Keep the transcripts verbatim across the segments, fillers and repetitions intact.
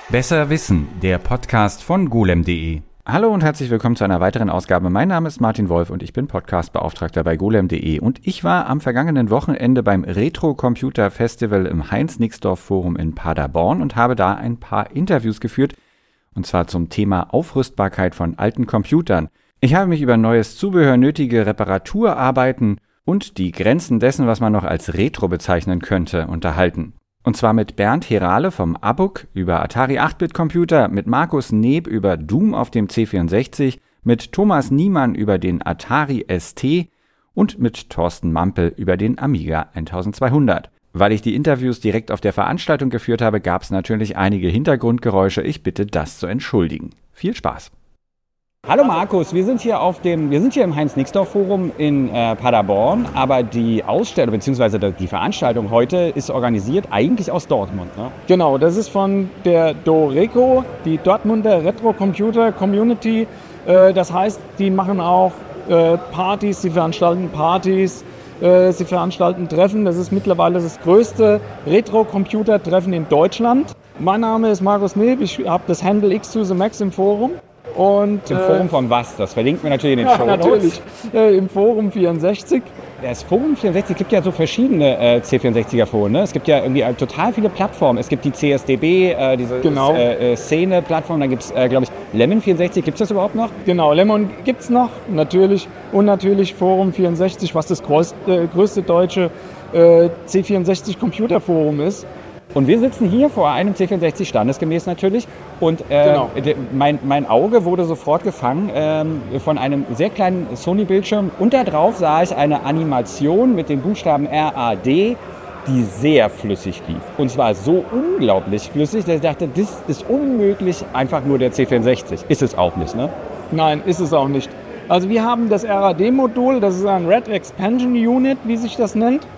Besser wissen, der Podcast von golem punkt de. Hallo und herzlich willkommen zu einer weiteren Ausgabe. Mein Name ist Martin Wolf und ich bin Podcastbeauftragter bei golem punkt de. Und ich war am vergangenen Wochenende beim Retro Computer Festival im Heinz-Nixdorf Forum in Paderborn und habe da ein paar Interviews geführt, und zwar zum Thema Aufrüstbarkeit von alten Computern. Ich habe mich über neues Zubehör, nötige Reparaturarbeiten und die Grenzen dessen, was man noch als Retro bezeichnen könnte, unterhalten. Und zwar mit Bernd Herale vom A B U C über Atari acht-Bit Computer, mit Markus Neb über Doom auf dem C vierundsechzig, mit Thomas Niemann über den Atari S T und mit Thorsten Mampel über den Amiga zwölfhundert. Weil ich die Interviews direkt auf der Veranstaltung geführt habe, gab es natürlich einige Hintergrundgeräusche. Ich bitte das zu entschuldigen. Viel Spaß! Hallo Markus, wir sind hier auf dem, wir sind hier im Heinz-Nixdorf-Forum in äh, Paderborn, aber die Ausstellung bzw. die Veranstaltung heute ist organisiert eigentlich aus Dortmund, ne? Genau, das ist von der DORECO, die Dortmunder Retro Computer Community. Äh, das heißt, die machen auch äh, Partys, sie veranstalten Partys, äh, sie veranstalten Treffen. Das ist mittlerweile das größte Retro-Computer-Treffen in Deutschland. Mein Name ist Markus Neb, ich habe das Handle X to the Max im Forum. Und, Im Forum von was? Das verlinkt mir natürlich in den ja, Shownotes. Natürlich, äh, im Forum vierundsechzig. Das Forum vierundsechzig gibt ja so verschiedene äh, C vierundsechziger Foren. Ne? Es gibt ja irgendwie äh, total viele Plattformen. Es gibt die C S D B, äh, diese genau. äh, äh, Szene-Plattform. Dann gibt es, äh, glaube ich, Lemon vierundsechzig. Gibt es das überhaupt noch? Genau, Lemon gibt es noch, natürlich. Und natürlich Forum vierundsechzig, was das größte, äh, größte deutsche äh, C vierundsechzig Computerforum ist. Und wir sitzen hier vor einem C vierundsechzig standesgemäß natürlich und äh, genau. de, mein, mein Auge wurde sofort gefangen ähm, von einem sehr kleinen Sony-Bildschirm und da drauf sah ich eine Animation mit den Buchstaben R A D, die sehr flüssig lief. Und zwar so unglaublich flüssig, dass ich dachte, das ist unmöglich einfach nur der C vierundsechzig. Ist es auch nicht, ne? Nein, ist es auch nicht. Also wir haben das R A D-Modul, das ist ein Red Expansion Unit, wie sich das nennt.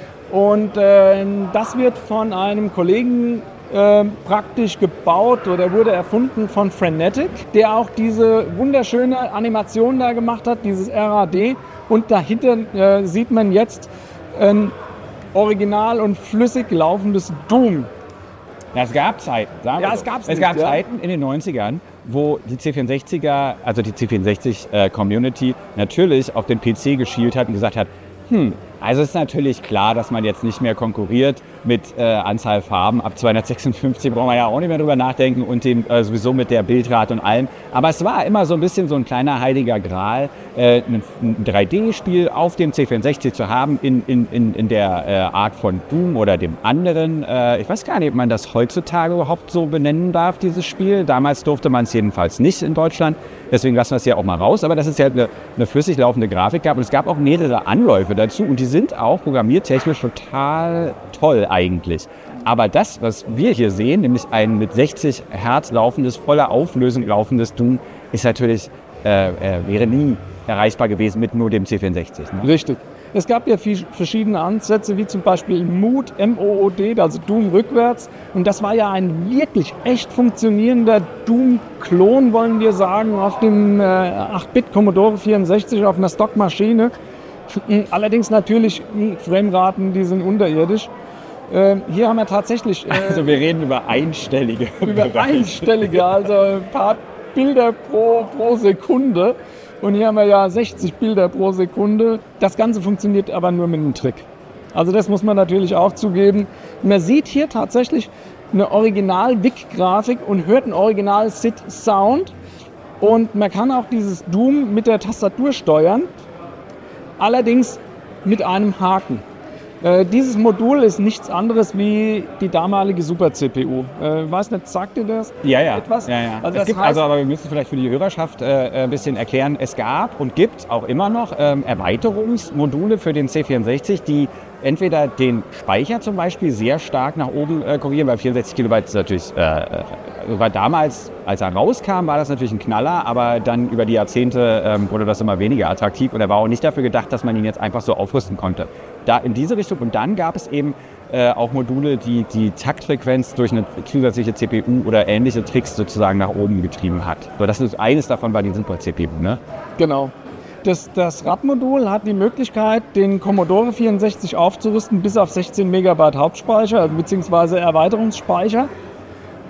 Und äh, das wird von einem Kollegen äh, praktisch gebaut oder wurde erfunden von Frenetic, der auch diese wunderschöne Animation da gemacht hat, dieses R A D. Und dahinter äh, sieht man jetzt ein original und flüssig laufendes Doom. Ja, es gab Zeiten, sagen wir ja, so. es, gab's es nicht, gab ja. Zeiten in den neunzigern, wo die C vierundsechziger, also die C vierundsechzig-Community natürlich auf den P C geschielt hat und gesagt hat, hm, also ist natürlich klar, dass man jetzt nicht mehr konkurriert mit äh, Anzahl Farben. Ab zweihundertsechsundfünfzig brauchen wir ja auch nicht mehr drüber nachdenken und dem, äh, sowieso mit der Bildrate und allem. Aber es war immer so ein bisschen so ein kleiner heiliger Gral, äh, ein, ein drei D-Spiel auf dem C vierundsechzig zu haben in, in, in, in der äh, Art von Doom oder dem anderen. Äh, ich weiß gar nicht, ob man das heutzutage überhaupt so benennen darf, dieses Spiel. Damals durfte man es jedenfalls nicht in Deutschland. Deswegen lassen wir es ja auch mal raus. Aber dass es ja eine, eine flüssig laufende Grafik gab und es gab auch mehrere Anläufe dazu und die sind auch programmiertechnisch total toll eigentlich. Aber das, was wir hier sehen, nämlich ein mit sechzig Hertz laufendes, voller Auflösung laufendes Doom, ist natürlich, äh, äh, wäre nie erreichbar gewesen mit nur dem C vierundsechzig. Ne? Richtig. Es gab ja viel, verschiedene Ansätze, wie zum Beispiel Mood, M O O D, also Doom rückwärts. Und das war ja ein wirklich echt funktionierender Doom-Klon, wollen wir sagen, auf dem äh, acht-Bit Commodore vierundsechzig, auf einer Stockmaschine. Allerdings natürlich Frameraten, die sind unterirdisch. Äh, hier haben wir tatsächlich... Äh, also wir reden über einstellige. Über einstellige, also ein paar Bilder pro, pro Sekunde. Und hier haben wir ja sechzig Bilder pro Sekunde. Das Ganze funktioniert aber nur mit einem Trick. Also das muss man natürlich auch zugeben. Man sieht hier tatsächlich eine Original-W I C-Grafik und hört einen Original-S I D-Sound. Und man kann auch dieses Doom mit der Tastatur steuern. Allerdings mit einem Haken. Äh, dieses Modul ist nichts anderes wie die damalige Super-C P U. Äh, weiß nicht, sagt ihr das? Ja, ja. Etwas? ja, ja. Also, es das gibt, heißt, also, aber wir müssen vielleicht für die Hörerschaft äh, ein bisschen erklären, es gab und gibt auch immer noch ähm, Erweiterungsmodule für den C vierundsechzig, die entweder den Speicher zum Beispiel sehr stark nach oben äh, korrigieren, weil vierundsechzig Kilobyte ist natürlich, äh, war damals, als er rauskam, war das natürlich ein Knaller, aber dann über die Jahrzehnte ähm, wurde das immer weniger attraktiv und er war auch nicht dafür gedacht, dass man ihn jetzt einfach so aufrüsten konnte. Da in diese Richtung und dann gab es eben äh, auch Module, die die Taktfrequenz durch eine zusätzliche C P U oder ähnliche Tricks sozusagen nach oben getrieben hat. So, das ist eines davon war die Super-C P U, ne? Genau. Das, das R A D-Modul hat die Möglichkeit, den Commodore vierundsechzig aufzurüsten bis auf sechzehn Megabyte Hauptspeicher, also beziehungsweise Erweiterungsspeicher.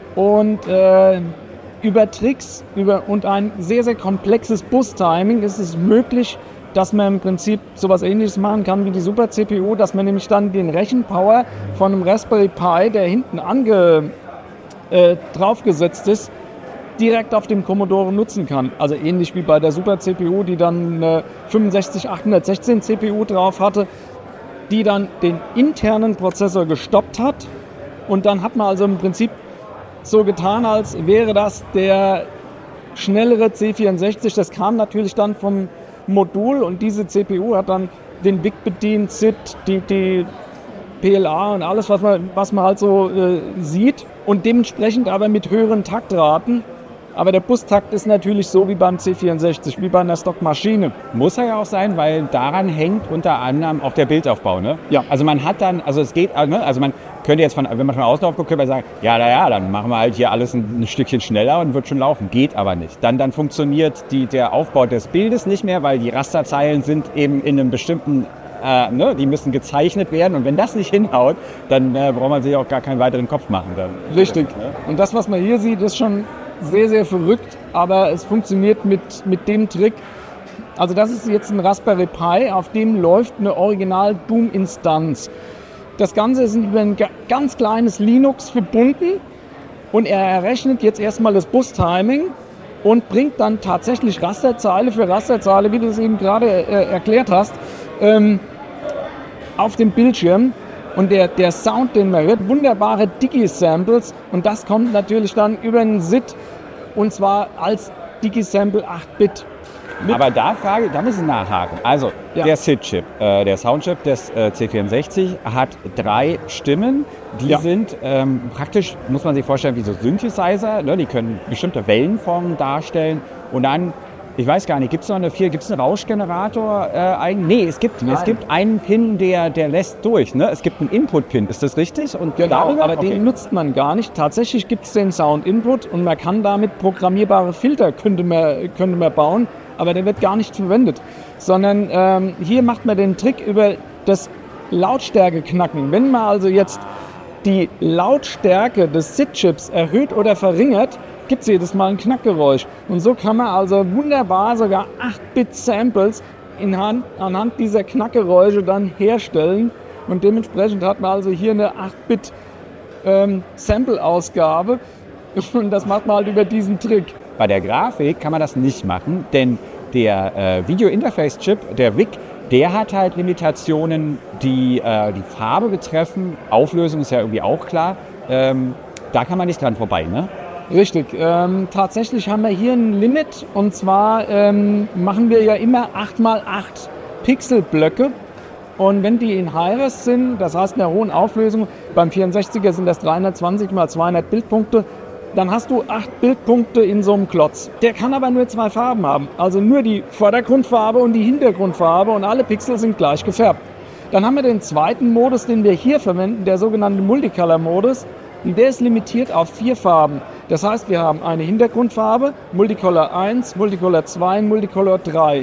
Und äh, über Tricks über, und ein sehr, sehr komplexes Bus-Timing ist es möglich, dass man im Prinzip sowas Ähnliches machen kann wie die Super-C P U, dass man nämlich dann den Rechenpower von einem Raspberry Pi, der hinten ange, äh, draufgesetzt ist, direkt auf dem Commodore nutzen kann. Also ähnlich wie bei der Super-C P U, die dann eine fünfundsechzig achthundertsechzehn C P U drauf hatte, die dann den internen Prozessor gestoppt hat. Und dann hat man also im Prinzip so getan, als wäre das der schnellere C vierundsechzig. Das kam natürlich dann vom Modul und diese C P U hat dann den W I C bedient, S I D, die, die P L A und alles, was man, was man halt so äh, sieht. Und dementsprechend aber mit höheren Taktraten. Aber der Bustakt ist natürlich so wie beim C vierundsechzig, wie bei einer Stockmaschine. Muss er ja auch sein, weil daran hängt unter anderem auch der Bildaufbau, ne? Ja. Also man hat dann, also es geht, ne? Also man könnte jetzt von, wenn man von außen drauf guckt, könnte man sagen, ja, naja, dann machen wir halt hier alles ein, ein Stückchen schneller und wird schon laufen. Geht aber nicht. Dann, dann funktioniert die, der Aufbau des Bildes nicht mehr, weil die Rasterzeilen sind eben in einem bestimmten, äh, ne? Die müssen gezeichnet werden und wenn das nicht hinhaut, dann äh, braucht man sich auch gar keinen weiteren Kopf machen. Dann. Richtig. Und das, was man hier sieht, ist schon sehr, sehr verrückt, aber es funktioniert mit, mit dem Trick. Also das ist jetzt ein Raspberry Pi, auf dem läuft eine Original-Doom-Instanz. Das Ganze ist über ein ganz kleines Linux verbunden und er errechnet jetzt erstmal das Bus-Timing und bringt dann tatsächlich Rasterzeile für Rasterzeile, wie du es eben gerade äh, erklärt hast, ähm, auf dem Bildschirm. Und der, der Sound, den man hört, wunderbare Digi-Samples und das kommt natürlich dann über einen S I D und zwar als Digi-Sample acht Bit. Aber da frage, da muss ich nachhaken. Also ja. Der S I D-Chip, äh, der Soundchip des äh, C vierundsechzig hat drei Stimmen. Die ja. sind ähm, praktisch, muss man sich vorstellen, wie so Synthesizer. Ne? Die können bestimmte Wellenformen darstellen und dann, ich weiß gar nicht, gibt es noch eine vier, gibt es einen Rauschgenerator äh, eigentlich? Nee, es gibt, es gibt einen Pin, der, der lässt durch. Ne? Es gibt einen Input-Pin, ist das richtig? Und genau, darüber? aber okay. Den nutzt man gar nicht. Tatsächlich gibt es den Sound-Input und man kann damit programmierbare Filter könnte man, könnte man bauen, aber der wird gar nicht verwendet. Sondern ähm, hier macht man den Trick über das Lautstärke-Knacken. Wenn man also jetzt die Lautstärke des S I D-Chips erhöht oder verringert, gibt es jedes Mal ein Knackgeräusch. Und so kann man also wunderbar sogar acht Bit Samples in Hand, anhand dieser Knackgeräusche dann herstellen. Und dementsprechend hat man also hier eine acht Bit ähm, Sample-Ausgabe. Und das macht man halt über diesen Trick. Bei der Grafik kann man das nicht machen, denn der äh, Video-Interface-Chip, der W I C, der hat halt Limitationen, die äh, die Farbe betreffen. Auflösung ist ja irgendwie auch klar. Ähm, da kann man nicht dran vorbei, ne? Richtig. Ähm, tatsächlich haben wir hier ein Limit und zwar ähm, machen wir ja immer acht mal acht Pixelblöcke und wenn die in High-Res sind, das heißt in der hohen Auflösung, beim vierundsechziger sind das dreihundertzwanzig mal zweihundert Bildpunkte, dann hast du acht Bildpunkte in so einem Klotz. Der kann aber nur zwei Farben haben, also nur die Vordergrundfarbe und die Hintergrundfarbe und alle Pixel sind gleich gefärbt. Dann haben wir den zweiten Modus, den wir hier verwenden, der sogenannte Multicolor-Modus. Und der ist limitiert auf vier Farben. Das heißt, wir haben eine Hintergrundfarbe, Multicolor eins, Multicolor zwei und Multicolor drei.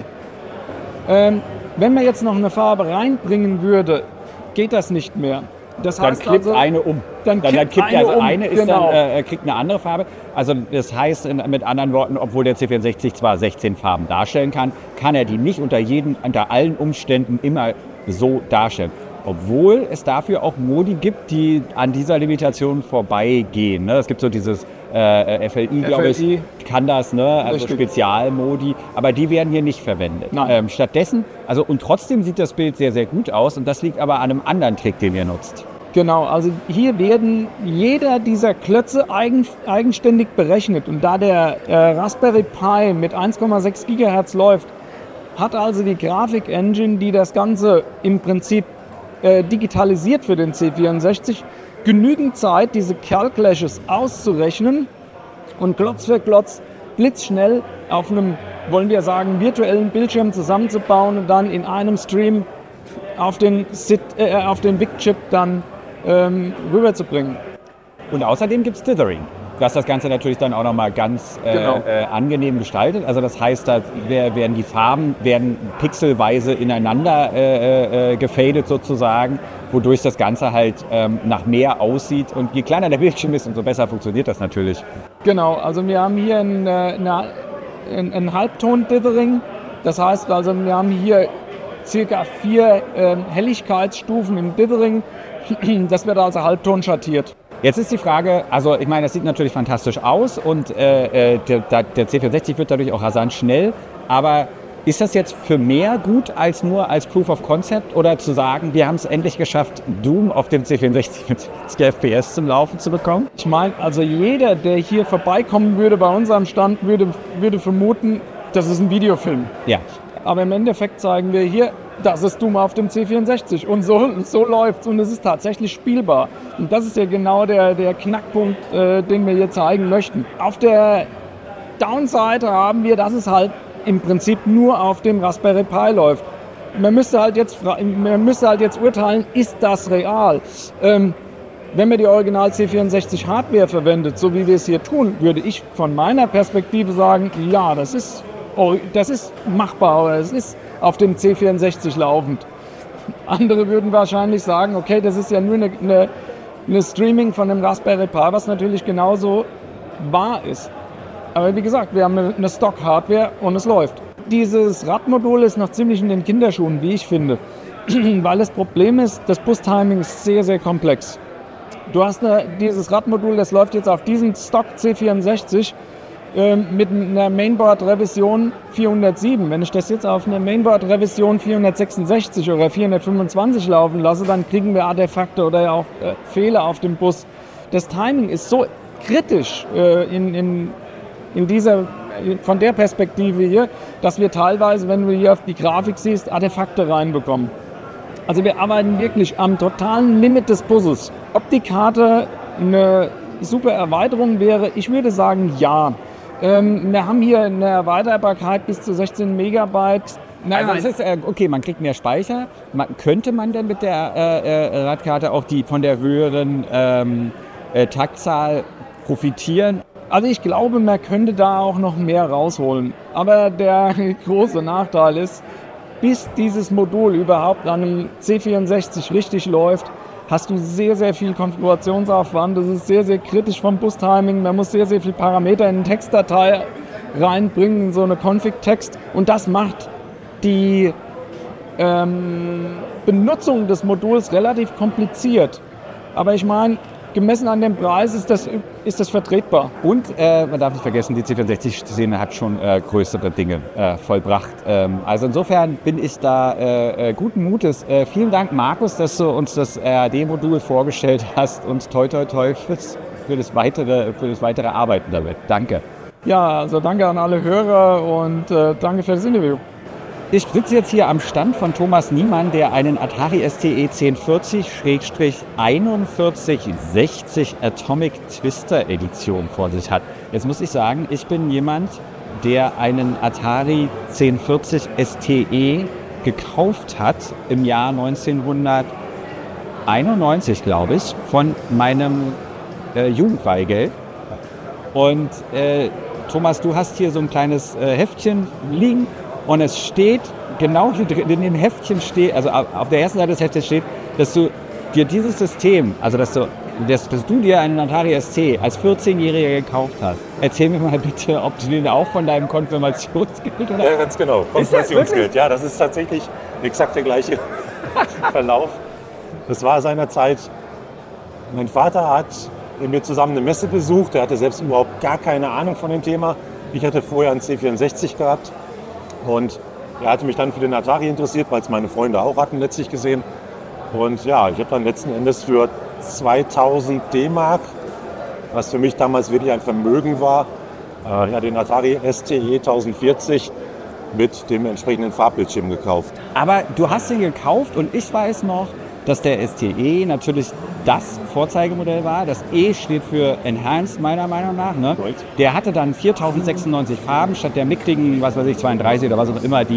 Ähm, wenn man jetzt noch eine Farbe reinbringen würde, geht das nicht mehr. Das dann heißt kippt also, eine um. Dann dann, dann kippt eine also um. eine ist Genau. dann, äh, kriegt eine andere Farbe. Also das heißt in, mit anderen Worten, obwohl der C vierundsechzig zwar sechzehn Farben darstellen kann, kann er die nicht unter jeden, unter allen Umständen immer so darstellen. Obwohl es dafür auch Modi gibt, die an dieser Limitation vorbeigehen. Ne? Es gibt so dieses äh, F L I, glaube ich, kann das, ne? Also Richtig. Spezialmodi, aber die werden hier nicht verwendet. Ähm, stattdessen, also und trotzdem sieht das Bild sehr, sehr gut aus und das liegt aber an einem anderen Trick, den ihr nutzt. Genau, also hier werden jeder dieser Klötze eigen, eigenständig berechnet und da der äh, Raspberry Pi mit eins Komma sechs Gigahertz läuft, hat also die Grafik-Engine, die das Ganze im Prinzip äh, digitalisiert für den C vierundsechzig, genügend Zeit, diese Calclashes auszurechnen und Klotz für Klotz blitzschnell auf einem, wollen wir sagen, virtuellen Bildschirm zusammenzubauen und dann in einem Stream auf den, S I D, äh, auf den W I C-Chip dann ähm, rüberzubringen. Und außerdem gibt es Dithering. was das Ganze natürlich dann auch nochmal ganz äh, Genau. äh, angenehm gestaltet. Also das heißt, da werden die Farben werden pixelweise ineinander äh, äh, gefadet sozusagen, wodurch das Ganze halt ähm, nach mehr aussieht. Und je kleiner der Bildschirm ist, umso besser funktioniert das natürlich. Genau, also wir haben hier ein, eine, ein, ein Halbton-Dithering. Das heißt also, wir haben hier circa vier äh, Helligkeitsstufen im Dithering. Das wird also Halbton schattiert. Jetzt ist die Frage, also ich meine, das sieht natürlich fantastisch aus und äh, der, der C vierundsechzig wird dadurch auch rasant schnell, aber ist das jetzt für mehr gut als nur als Proof of Concept oder zu sagen, wir haben es endlich geschafft, Doom auf dem C vierundsechzig mit sechzig F P S zum Laufen zu bekommen? Ich meine, also jeder, der hier vorbeikommen würde bei unserem Stand, würde, würde vermuten, das ist ein Videofilm. Ja. Aber im Endeffekt zeigen wir hier, das ist Doom auf dem C vierundsechzig und so, so läuft es und es ist tatsächlich spielbar. Und das ist ja genau der, der Knackpunkt, äh, den wir hier zeigen möchten. Auf der Downseite haben wir, dass es halt im Prinzip nur auf dem Raspberry Pi läuft. Man müsste halt jetzt, man müsste halt jetzt urteilen, ist das real? Ähm, wenn man die Original C vierundsechzig Hardware verwendet, so wie wir es hier tun, würde ich von meiner Perspektive sagen, ja, das ist, das ist machbar oder es ist auf dem C vierundsechzig laufend. Andere würden wahrscheinlich sagen, okay, das ist ja nur eine, eine, eine Streaming von dem Raspberry Pi, was natürlich genauso wahr ist. Aber wie gesagt, wir haben eine Stock-Hardware und es läuft. Dieses Radmodul ist noch ziemlich in den Kinderschuhen, wie ich finde. Weil das Problem ist, das Bus-Timing ist sehr, sehr komplex. Du hast eine, dieses Radmodul, das läuft jetzt auf diesem Stock C vierundsechzig äh, mit einer Mainboard-Revision vierhundertsieben. Wenn ich das jetzt auf einer Mainboard-Revision vierhundertsechsundsechzig oder vierhundertfünfundzwanzig laufen lasse, dann kriegen wir Artefakte oder auch äh, Fehler auf dem Bus. Das Timing ist so kritisch äh, in, in in dieser, von der Perspektive hier, dass wir teilweise, wenn du hier auf die Grafik siehst, Artefakte reinbekommen. Also wir arbeiten wirklich am totalen Limit des Busses. Ob die Karte eine super Erweiterung wäre, ich würde sagen ja. Ähm, wir haben hier eine Erweiterbarkeit bis zu sechzehn Megabyte. Nein, also es ist, äh, okay, man kriegt mehr Speicher. Man, könnte man denn mit der äh, äh, Radkarte auch die von der höheren ähm, äh, Taktzahl profitieren? Also ich glaube, man könnte da auch noch mehr rausholen. Aber der große Nachteil ist, bis dieses Modul überhaupt an einem C vierundsechzig richtig läuft, hast du sehr, sehr viel Konfigurationsaufwand. Das ist sehr, sehr kritisch vom Bus-Timing. Man muss sehr, sehr viele Parameter in eine Textdatei reinbringen, in so eine Config-Text. Und das macht die ähm, Benutzung des Moduls relativ kompliziert. Aber ich meine, gemessen an dem Preis ist das, ist das vertretbar. Und äh, man darf nicht vergessen, die C vierundsechzig-Szene hat schon äh, größere Dinge äh, vollbracht. Ähm, also insofern bin ich da äh, äh, guten Mutes. Äh, vielen Dank, Markus, dass du uns das R A D-Modul vorgestellt hast und toi toi toi fürs, für, das weitere, für das weitere Arbeiten damit. Danke. Ja, also danke an alle Hörer und äh, danke für das Interview. Ich sitze jetzt hier am Stand von Thomas Niemann, der einen Atari S T E zehn vierzig einundvierzig sechzig Atomic Twister Edition vor sich hat. Jetzt muss ich sagen, ich bin jemand, der einen Atari zehn vierzig S T E gekauft hat im Jahr neunzehnhunderteinundneunzig, glaube ich, von meinem äh, Jugendweihgeld. Und äh, Thomas, du hast hier so ein kleines äh, Heftchen liegen. Und es steht, genau hier drin, in dem Heftchen steht, also auf der ersten Seite des Heftchens steht, dass du dir dieses System, also dass du, dass, dass du dir einen Atari S T als vierzehnjähriger gekauft hast. Erzähl mir mal bitte, ob du den auch von deinem Konfirmationsgeld oder? Ja, ganz genau. Konfirmationsgeld. Ja, das ist tatsächlich exakt der gleiche Verlauf. Das war seinerzeit, mein Vater hat mit mir zusammen eine Messe besucht. Er hatte selbst überhaupt gar keine Ahnung von dem Thema. Ich hatte vorher einen C vierundsechzig gehabt. Und er hatte mich dann für den Atari interessiert, weil es meine Freunde auch hatten, letztlich gesehen. Und ja, ich habe dann letzten Endes für zweitausend D-Mark, was für mich damals wirklich ein Vermögen war, äh, ja, den Atari S T E tausendvierzig mit dem entsprechenden Farbbildschirm gekauft. Aber du hast ihn gekauft und ich weiß noch, dass der S T E natürlich das Vorzeigemodell war. Das E steht für Enhanced, meiner Meinung nach. Ne? Der hatte dann viertausendsechsundneunzig Farben statt der mickrigen, was weiß ich, zweiunddreißig oder was auch immer, die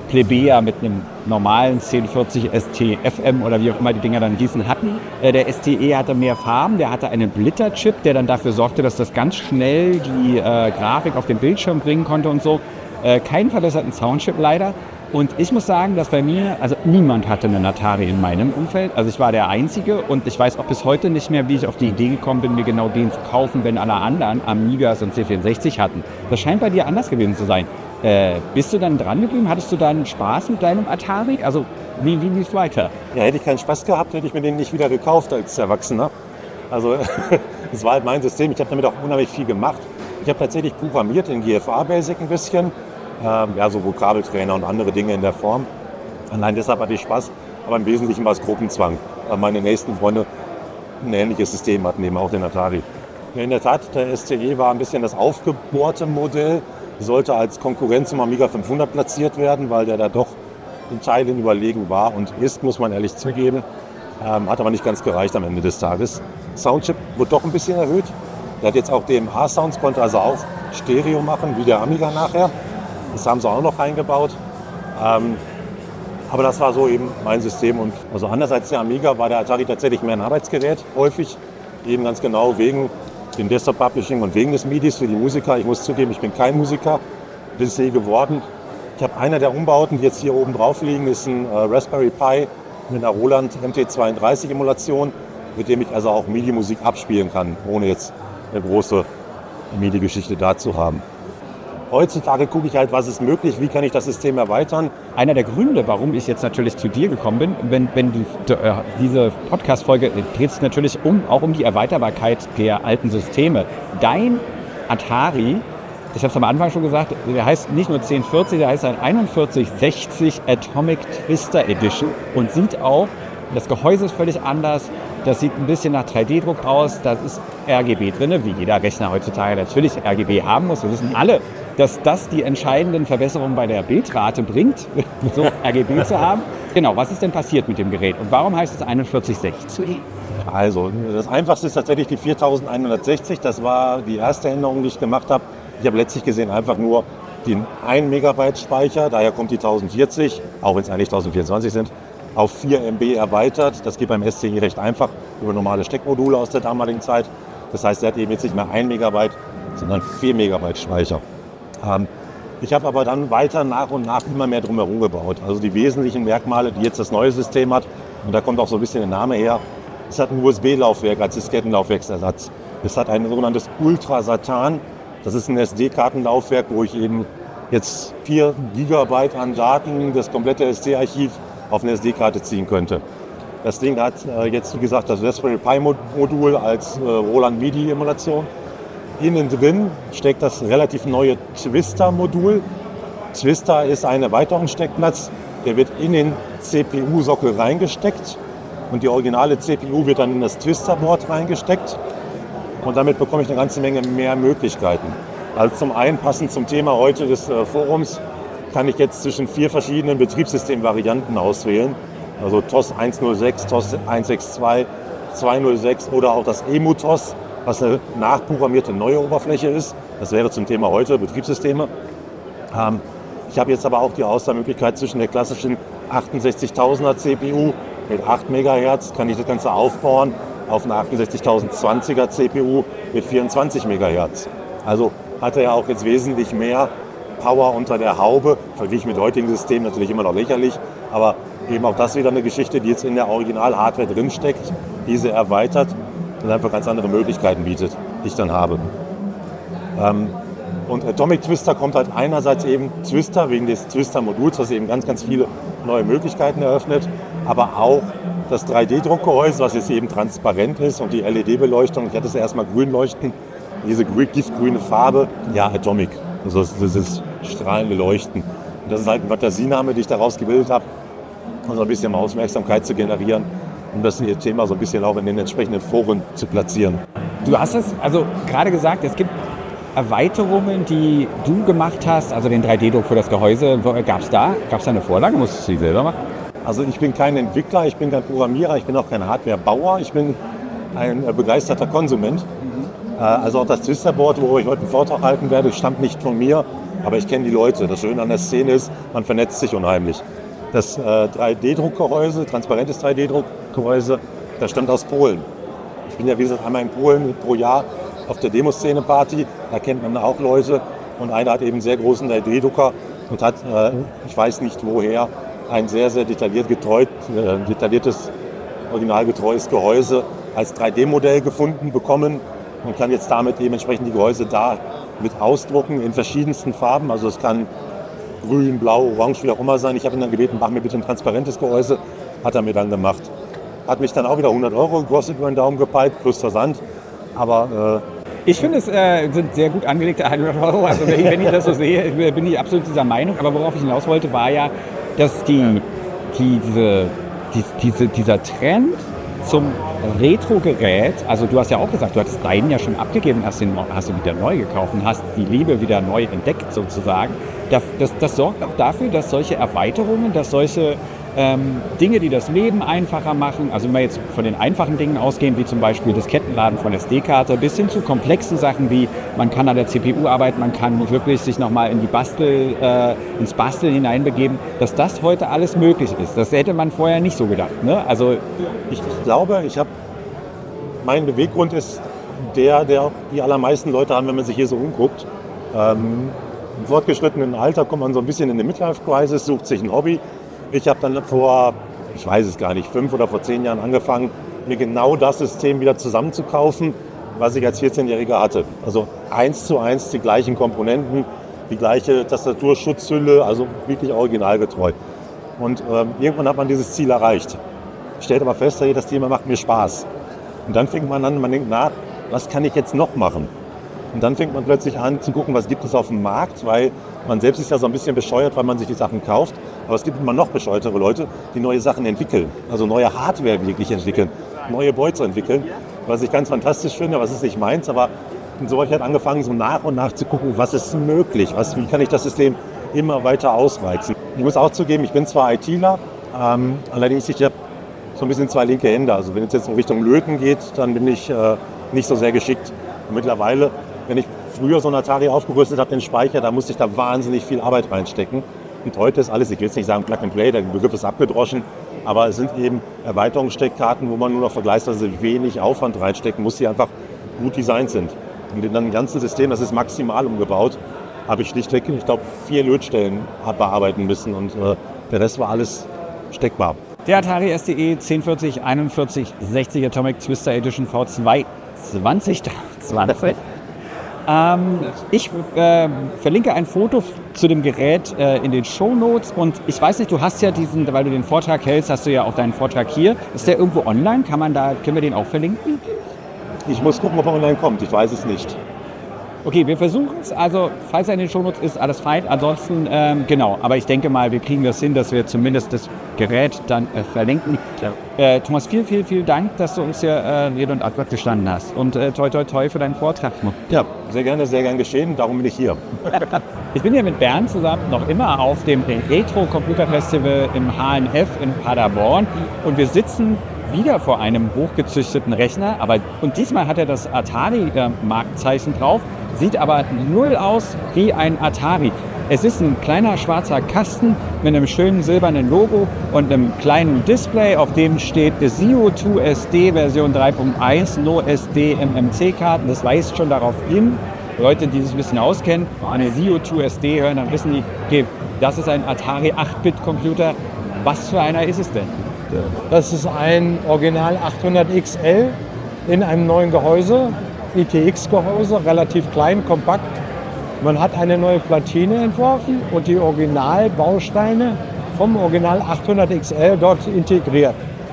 Plebejer mit einem normalen zehn vierzig S T F M oder wie auch immer die Dinger dann hießen, hatten. Äh, der S T E hatte mehr Farben, der hatte einen Blitterchip, der dann dafür sorgte, dass das ganz schnell die äh, Grafik auf den Bildschirm bringen konnte und so. Äh, keinen verbesserten Soundchip leider. Und ich muss sagen, dass bei mir, also niemand hatte einen Atari in meinem Umfeld. Also ich war der Einzige und ich weiß auch bis heute nicht mehr, wie ich auf die Idee gekommen bin, mir genau den zu kaufen, wenn alle anderen Amigas und C vierundsechzig hatten. Das scheint bei dir anders gewesen zu sein. Äh, bist du dann dran geblieben? Hattest du dann Spaß mit deinem Atari? Also wie, wie lief es weiter? Ja, hätte ich keinen Spaß gehabt, hätte ich mir den nicht wieder gekauft als Erwachsener. Also das war halt mein System. Ich habe damit auch unheimlich viel gemacht. Ich habe tatsächlich programmiert in G F A Basic ein bisschen. Ähm, ja, so Vokabeltrainer und andere Dinge in der Form. Allein deshalb hatte ich Spaß, aber im Wesentlichen war es Gruppenzwang, weil meine nächsten Freunde ein ähnliches System hatten, eben auch den Atari. Ja, in der Tat, der S T E war ein bisschen das aufgebohrte Modell, sollte als Konkurrenz zum Amiga fünfhundert platziert werden, weil der da doch in Teilen überlegen war und ist, muss man ehrlich zugeben. Ähm, hat aber nicht ganz gereicht am Ende des Tages. Soundchip wurde doch ein bisschen erhöht. Der hat jetzt auch D M A-Sounds, konnte also auch Stereo machen, wie der Amiga nachher. Das haben sie auch noch eingebaut. Ähm, aber das war so eben mein System. Und also anders als der Amiga war der Atari tatsächlich mehr ein Arbeitsgerät, häufig. Eben ganz genau wegen dem Desktop-Publishing und wegen des M I D Is für die Musiker. Ich muss zugeben, ich bin kein Musiker, bin es je geworden. Ich habe einer der Umbauten, die jetzt hier oben drauf liegen, ist ein äh, Raspberry Pi mit einer Roland M T zweiunddreißig Emulation, mit dem ich also auch M I D I-Musik abspielen kann, ohne jetzt eine große M I D I-Geschichte da zu haben. Heutzutage gucke ich halt, was ist möglich, wie kann ich das System erweitern. Einer der Gründe, warum ich jetzt natürlich zu dir gekommen bin, wenn, wenn die, äh, diese Podcast-Folge dreht sich natürlich um, auch um die Erweiterbarkeit der alten Systeme. Dein Atari, ich habe es am Anfang schon gesagt, der heißt nicht nur zehn vierzig, der heißt ein einundvierzig sechzig Atomic Twister Edition und sieht auch, das Gehäuse ist völlig anders. Das sieht ein bisschen nach drei D Druck aus, da ist R G B drin, wie jeder Rechner heutzutage natürlich R G B haben muss. Wir wissen alle, dass das die entscheidenden Verbesserungen bei der Bildrate bringt, so R G B zu haben. Genau, was ist denn passiert mit dem Gerät und warum heißt es einundvierzig sechzig? Also, das Einfachste ist tatsächlich die viertausendeinhundertsechzig. Das war die erste Änderung, die ich gemacht habe. Ich habe letztlich gesehen einfach nur den ein Megabyte Speicher, daher kommt die tausendvierzig, auch wenn es eigentlich tausendvierundzwanzig sind, auf vier Megabyte erweitert. Das geht beim S T E recht einfach über normale Steckmodule aus der damaligen Zeit. Das heißt, er hat eben jetzt nicht mehr ein Megabyte, sondern vier Megabyte Speicher. Ähm, ich habe aber dann weiter nach und nach immer mehr drumherum gebaut. Also die wesentlichen Merkmale, die jetzt das neue System hat, und da kommt auch so ein bisschen der Name her, es hat ein U S B-Laufwerk als Diskettenlaufwerksersatz. Es hat ein sogenanntes Ultra-Satan. Das ist ein S D-Kartenlaufwerk, wo ich eben jetzt vier Gigabyte an Daten, das komplette S D-Archiv auf eine S D-Karte ziehen könnte. Das Ding hat äh, jetzt, wie gesagt, das Raspberry Pi-Modul als äh, Roland M I D I-Emulation. Innen drin steckt das relativ neue Twister-Modul. Twister ist ein Erweiterungssteckplatz, der wird in den C P U-Sockel reingesteckt und die originale C P U wird dann in das Twister-Board reingesteckt. Und damit bekomme ich eine ganze Menge mehr Möglichkeiten. Also zum einen, passend zum Thema heute des äh, Forums, kann ich jetzt zwischen vier verschiedenen Betriebssystemvarianten auswählen. Also T O S hundertsechs, T O S hundertzweiundsechzig, zweihundertsechs oder auch das EmuTOS, was eine nachprogrammierte neue Oberfläche ist. Das wäre zum Thema heute Betriebssysteme. Ähm, ich habe jetzt aber auch die Auswahlmöglichkeit zwischen der klassischen achtundsechzigtausender C P U mit acht Megahertz, kann ich das Ganze aufbauen auf eine achtundsechzigtausendzwanziger C P U mit vierundzwanzig Megahertz. Also hat er ja auch jetzt wesentlich mehr Power unter der Haube, verglichen mit heutigen Systemen natürlich immer noch lächerlich, aber eben auch das wieder eine Geschichte, die jetzt in der Original-Hardware drinsteckt, diese erweitert und einfach ganz andere Möglichkeiten bietet, die ich dann habe. Ähm, und Atomic Twister kommt halt einerseits eben Twister wegen des Twister-Moduls, was eben ganz, ganz viele neue Möglichkeiten eröffnet, aber auch das drei D Druckgehäuse, was jetzt eben transparent ist und die L E D-Beleuchtung, ich hatte es erstmal grün leuchten, diese giftgrüne Farbe, ja, Atomic, also dieses strahlende Leuchten. Und das ist halt ein Fantasiename, den ich daraus gebildet habe, um so ein bisschen Aufmerksamkeit zu generieren, um das Thema so ein bisschen auch in den entsprechenden Foren zu platzieren. Du hast es also gerade gesagt, es gibt Erweiterungen, die du gemacht hast, also den drei D Druck für das Gehäuse. Gab es da, gab's da eine Vorlage? Musstest du die selber machen? Also ich bin kein Entwickler, ich bin kein Programmierer, ich bin auch kein Hardwarebauer, ich bin ein begeisterter Konsument. Mhm. Also auch das Twisterboard, wo ich heute einen Vortrag halten werde, stammt nicht von mir, aber ich kenne die Leute. Das Schöne an der Szene ist, man vernetzt sich unheimlich. Das äh, drei D-Druckgehäuse, transparentes drei D-Druckgehäuse, das stammt aus Polen. Ich bin ja, wie gesagt, einmal in Polen pro Jahr auf der Demoszene-Party. Da kennt man auch Leute. Und einer hat eben einen sehr großen drei D-Drucker und hat, äh, ich weiß nicht woher, ein sehr, sehr detailliert getreut, äh, detailliertes, originalgetreues Gehäuse als drei D-Modell gefunden bekommen und kann jetzt damit eben entsprechend die Gehäuse da mit ausdrucken in verschiedensten Farben. Also es kann grün, blau, orange, wie auch immer sein. Ich habe ihn dann gebeten, mach mir bitte ein transparentes Gehäuse. Hat er mir dann gemacht. Hat mich dann auch wieder hundert Euro gekostet über den Daumen gepeilt, plus Versand. Aber äh ich finde, es äh, sind sehr gut angelegte hundert Euro. Also wenn ich, wenn ich das so sehe, bin ich absolut dieser Meinung. Aber worauf ich hinaus wollte, war ja, dass die, die, diese, die, diese, dieser Trend zum Retro-Gerät, also du hast ja auch gesagt, du hattest deinen ja schon abgegeben, hast ihn hast du wieder neu gekauft und hast die Liebe wieder neu entdeckt sozusagen. Das, das, das sorgt auch dafür, dass solche Erweiterungen, dass solche ähm, Dinge, die das Leben einfacher machen, also wenn wir jetzt von den einfachen Dingen ausgehen, wie zum Beispiel das Kettenladen von S D-Karte, bis hin zu komplexen Sachen wie, man kann an der C P U arbeiten, man kann wirklich sich nochmal in die Bastel, äh, ins Basteln hineinbegeben, dass das heute alles möglich ist. Das hätte man vorher nicht so gedacht. Ne? Also ich, ich glaube, ich habe, mein Beweggrund ist der, der auch die allermeisten Leute haben, wenn man sich hier so umguckt. Ähm, Im fortgeschrittenen Alter kommt man so ein bisschen in eine Midlife-Crisis, sucht sich ein Hobby. Ich habe dann vor, ich weiß es gar nicht, fünf oder vor zehn Jahren angefangen, mir genau das System wieder zusammenzukaufen, was ich als vierzehnjähriger hatte. Also eins zu eins die gleichen Komponenten, die gleiche Tastaturschutzhülle, also wirklich originalgetreu. Und ähm, irgendwann hat man dieses Ziel erreicht. Stellt aber fest, hey, das Thema macht mir Spaß. Und dann fängt man an, man denkt nach, was kann ich jetzt noch machen? Und dann fängt man plötzlich an zu gucken, was gibt es auf dem Markt, weil man selbst ist ja so ein bisschen bescheuert, weil man sich die Sachen kauft. Aber es gibt immer noch bescheuertere Leute, die neue Sachen entwickeln, also neue Hardware wirklich entwickeln, neue Boards entwickeln, was ich ganz fantastisch finde, was ist nicht meins, aber so habe ich halt angefangen, so nach und nach zu gucken, was ist möglich, was, wie kann ich das System immer weiter ausreizen. Ich muss auch zugeben, ich bin zwar ITler, ähm, allerdings ich habe so ein bisschen zwei linke Hände. Also wenn es jetzt in Richtung Löten geht, dann bin ich äh, nicht so sehr geschickt. Und mittlerweile, wenn ich früher so ein Atari aufgerüstet habe, den Speicher, da musste ich da wahnsinnig viel Arbeit reinstecken. Und heute ist alles, ich will jetzt nicht sagen Plug and Play, der Begriff ist abgedroschen, aber es sind eben Erweiterungssteckkarten, wo man nur noch vergleichsweise wenig Aufwand reinstecken muss, die einfach gut designt sind. Und in dem ganzen System, das ist maximal umgebaut, habe ich schlichtweg, ich glaube, vier Lötstellen bearbeiten müssen und äh, der Rest war alles steckbar. Der Atari S T E zehn vierzig einundvierzig sechzig Atomic Twister Edition V zwei zwanzig zwanzig. ähm, ich äh, verlinke ein Foto zu dem Gerät äh, in den Shownotes und ich weiß nicht, du hast ja diesen, weil du den Vortrag hältst, hast du ja auch deinen Vortrag hier. Ist der irgendwo online? Kann man da, können wir den auch verlinken? Ich muss gucken, ob er online kommt. Ich weiß es nicht. Okay, wir versuchen es. Also, falls er in den Shownotes ist, alles fein. Ansonsten, ähm, genau. Aber ich denke mal, wir kriegen das hin, dass wir zumindest das Gerät dann äh, verlinken. Äh, Thomas, vielen, vielen, vielen Dank, dass du uns hier äh, Rede und Antwort gestanden hast. Und äh, toi, toi, toi für deinen Vortrag. Ja, sehr gerne, sehr gern geschehen. Darum bin ich hier. Ich bin hier mit Bernd zusammen noch immer auf dem Retro Computer Festival im H N F in Paderborn. Und wir sitzen wieder vor einem hochgezüchteten Rechner. Aber, und diesmal hat er das Atari-Markenzeichen drauf. Sieht aber null aus wie ein Atari. Es ist ein kleiner schwarzer Kasten mit einem schönen silbernen Logo und einem kleinen Display, auf dem steht Zero zwei S D Version drei Punkt eins, No S D M M C-Karten. Das weist schon darauf hin. Leute, die sich ein bisschen auskennen, eine Zero zwei S D hören, dann wissen die, okay, das ist ein Atari acht Bit Computer. Was für einer ist es denn? Das ist ein Original achthundert X L in einem neuen Gehäuse. I T X-Gehäuse, relativ klein, kompakt. Man hat eine neue Platine entworfen und die Originalbausteine vom Original achthundert X L dort integriert.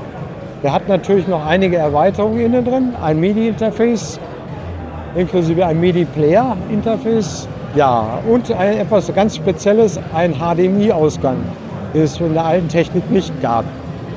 Der hat natürlich noch einige Erweiterungen innen drin, ein MIDI-Interface, inklusive ein MIDI-Player-Interface, ja, und ein, etwas ganz Spezielles, ein H D M I-Ausgang, den es in der alten Technik nicht gab.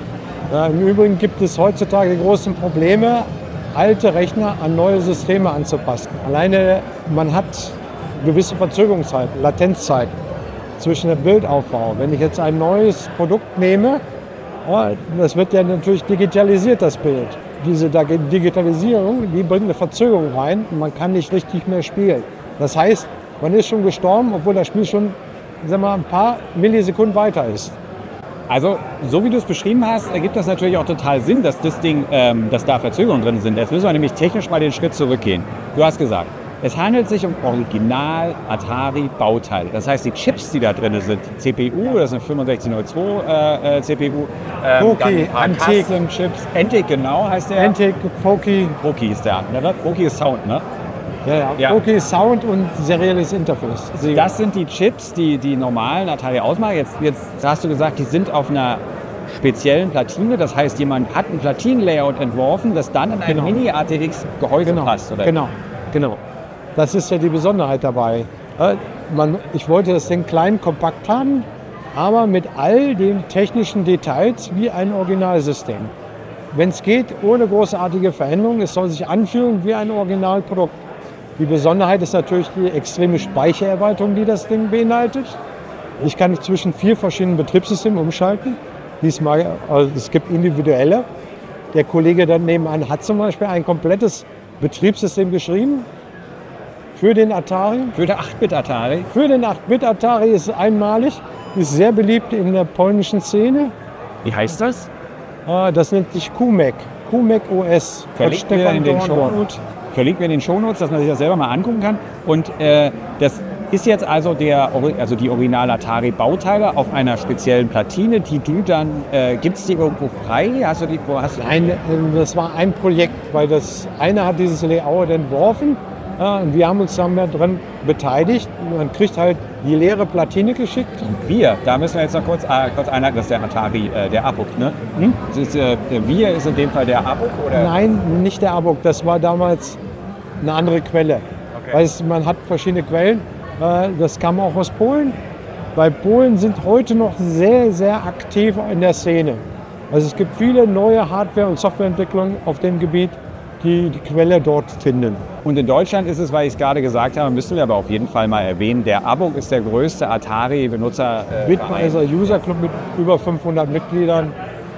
Ja, im Übrigen gibt es heutzutage die großen Probleme, alte Rechner an neue Systeme anzupassen. Alleine man hat gewisse Verzögerungszeit, Latenzzeit zwischen dem Bildaufbau. Wenn ich jetzt ein neues Produkt nehme, ja, das wird ja natürlich digitalisiert, das Bild. Diese Digitalisierung, die bringt eine Verzögerung rein und man kann nicht richtig mehr spielen. Das heißt, man ist schon gestorben, obwohl das Spiel schon, sag mal, ein paar Millisekunden weiter ist. Also, so wie du es beschrieben hast, ergibt das natürlich auch total Sinn, dass das Ding, ähm, dass da Verzögerungen drin sind. Jetzt müssen wir nämlich technisch mal den Schritt zurückgehen. Du hast gesagt, es handelt sich um Original Atari Bauteile. Das heißt, die Chips, die da drin sind, die C P U, das sind fünfundsechzig null zwei äh, C P U, ähm, Poki, Antique Chips. Antique, genau, heißt der. Antique, Poki. Poki ist der andere. Poki ist Sound, ne? Ja, ja. Ja. Poki ist Sound und serielles Interface. Sie Das sind die Chips, die die normalen Atari ausmachen. Jetzt, jetzt hast du gesagt, die sind auf einer speziellen Platine. Das heißt, jemand hat ein Platinenlayout entworfen, das dann in ein Genau. Mini-A T X-Gehäuse genau, passt, oder? Genau, genau. Das ist ja die Besonderheit dabei. Äh, Man, ich wollte das Ding klein, kompakt haben, aber mit all den technischen Details wie ein Originalsystem. Wenn es geht, ohne großartige Veränderungen, es soll sich anfühlen wie ein Originalprodukt. Die Besonderheit ist natürlich die extreme Speichererweiterung, die das Ding beinhaltet. Ich kann zwischen vier verschiedenen Betriebssystemen umschalten. Diesmal, also es gibt individuelle. Der Kollege da nebenan hat zum Beispiel ein komplettes Betriebssystem geschrieben für den Atari. Für den acht Bit Atari. Für den acht Bit Atari ist einmalig, ist sehr beliebt in der polnischen Szene. Wie heißt das? Äh, Das nennt sich Q M E C, Q M E C O S. von Verlinkt mir Stefan in den Dorn. Shownotes. Verlinkt mir in den Shownotes, dass man sich das selber mal angucken kann. Und äh, das ist jetzt also, der, also die Original Atari Bauteile auf einer speziellen Platine, die du dann, äh, gibt es die irgendwo frei? Hast du die, wo hast du Nein, ähm, das war ein Projekt, weil das eine hat dieses Layout entworfen. äh, Und wir haben uns dann dran beteiligt. Man kriegt halt die leere Platine geschickt. Wir, da müssen wir jetzt noch kurz, äh, kurz einhalten, das ist der Atari, äh, der A B U C, ne? Hm? Das ist, äh, wir ist in dem Fall der A B U C, oder? Nein, nicht der A B U C, das war damals eine andere Quelle. Okay. Weil es, man hat verschiedene Quellen, äh, das kam auch aus Polen. Weil Polen sind heute noch sehr, sehr aktiv in der Szene. Also es gibt viele neue Hardware- und Softwareentwicklungen auf dem Gebiet, die die Quelle dort finden. Und in Deutschland ist es, weil ich es gerade gesagt habe, müssen wir aber auf jeden Fall mal erwähnen, der A B U C ist der größte Atari-Benutzer. Äh, Bitmeister User Club mit über fünfhundert Mitgliedern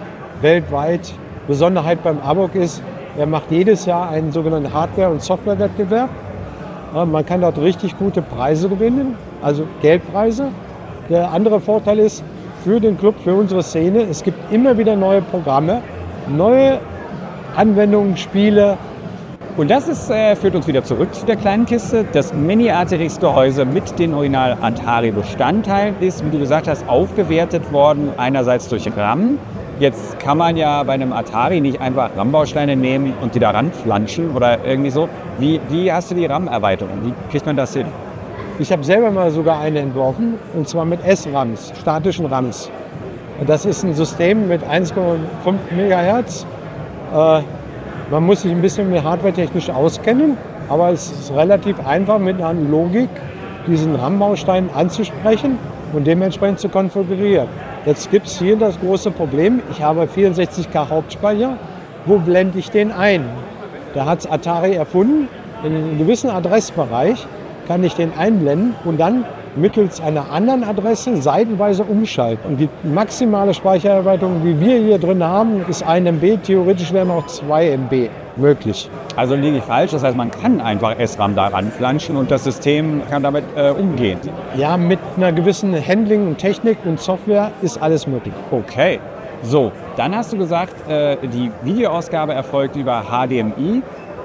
weltweit. Besonderheit beim A B U C ist, er macht jedes Jahr einen sogenannten Hardware- und Softwarewettbewerb. Ja, man kann dort richtig gute Preise gewinnen, also Geldpreise. Der andere Vorteil ist für den Club, für unsere Szene, es gibt immer wieder neue Programme, neue Anwendungen, Spiele. Und das ist, äh, führt uns wieder zurück zu der kleinen Kiste. Das Mini-A T X-Gehäuse mit den original Atari-Bestandteilen ist, wie du gesagt hast, aufgewertet worden, einerseits durch RAM. Jetzt kann man ja bei einem Atari nicht einfach RAM-Bausteine nehmen und die da ranflanschen oder irgendwie so. Wie, wie hast du die RAM-Erweiterung? Wie kriegt man das hin? Ich habe selber mal sogar eine entworfen, und zwar mit S-RAMs, statischen RAMs. Das ist ein System mit eins Komma fünf Megahertz. Äh, man muss sich ein bisschen mehr hardwaretechnisch auskennen, aber es ist relativ einfach mit einer Logik, diesen RAM-Baustein anzusprechen und dementsprechend zu konfigurieren. Jetzt gibt es hier das große Problem, ich habe vierundsechzig K Hauptspeicher, wo blende ich den ein? Da hat es Atari erfunden, in einem gewissen Adressbereich kann ich den einblenden und dann mittels einer anderen Adresse seitenweise umschalten. Und die maximale Speichererweiterung, die wir hier drin haben, ist ein Megabyte. Theoretisch wären auch zwei Megabyte möglich. Also liege ich falsch, das heißt, man kann einfach S RAM da ranflanschen und das System kann damit äh, umgehen. Ja, mit einer gewissen Handling und Technik und Software ist alles möglich. Okay, so, dann hast du gesagt, äh, die Videoausgabe erfolgt über H D M I.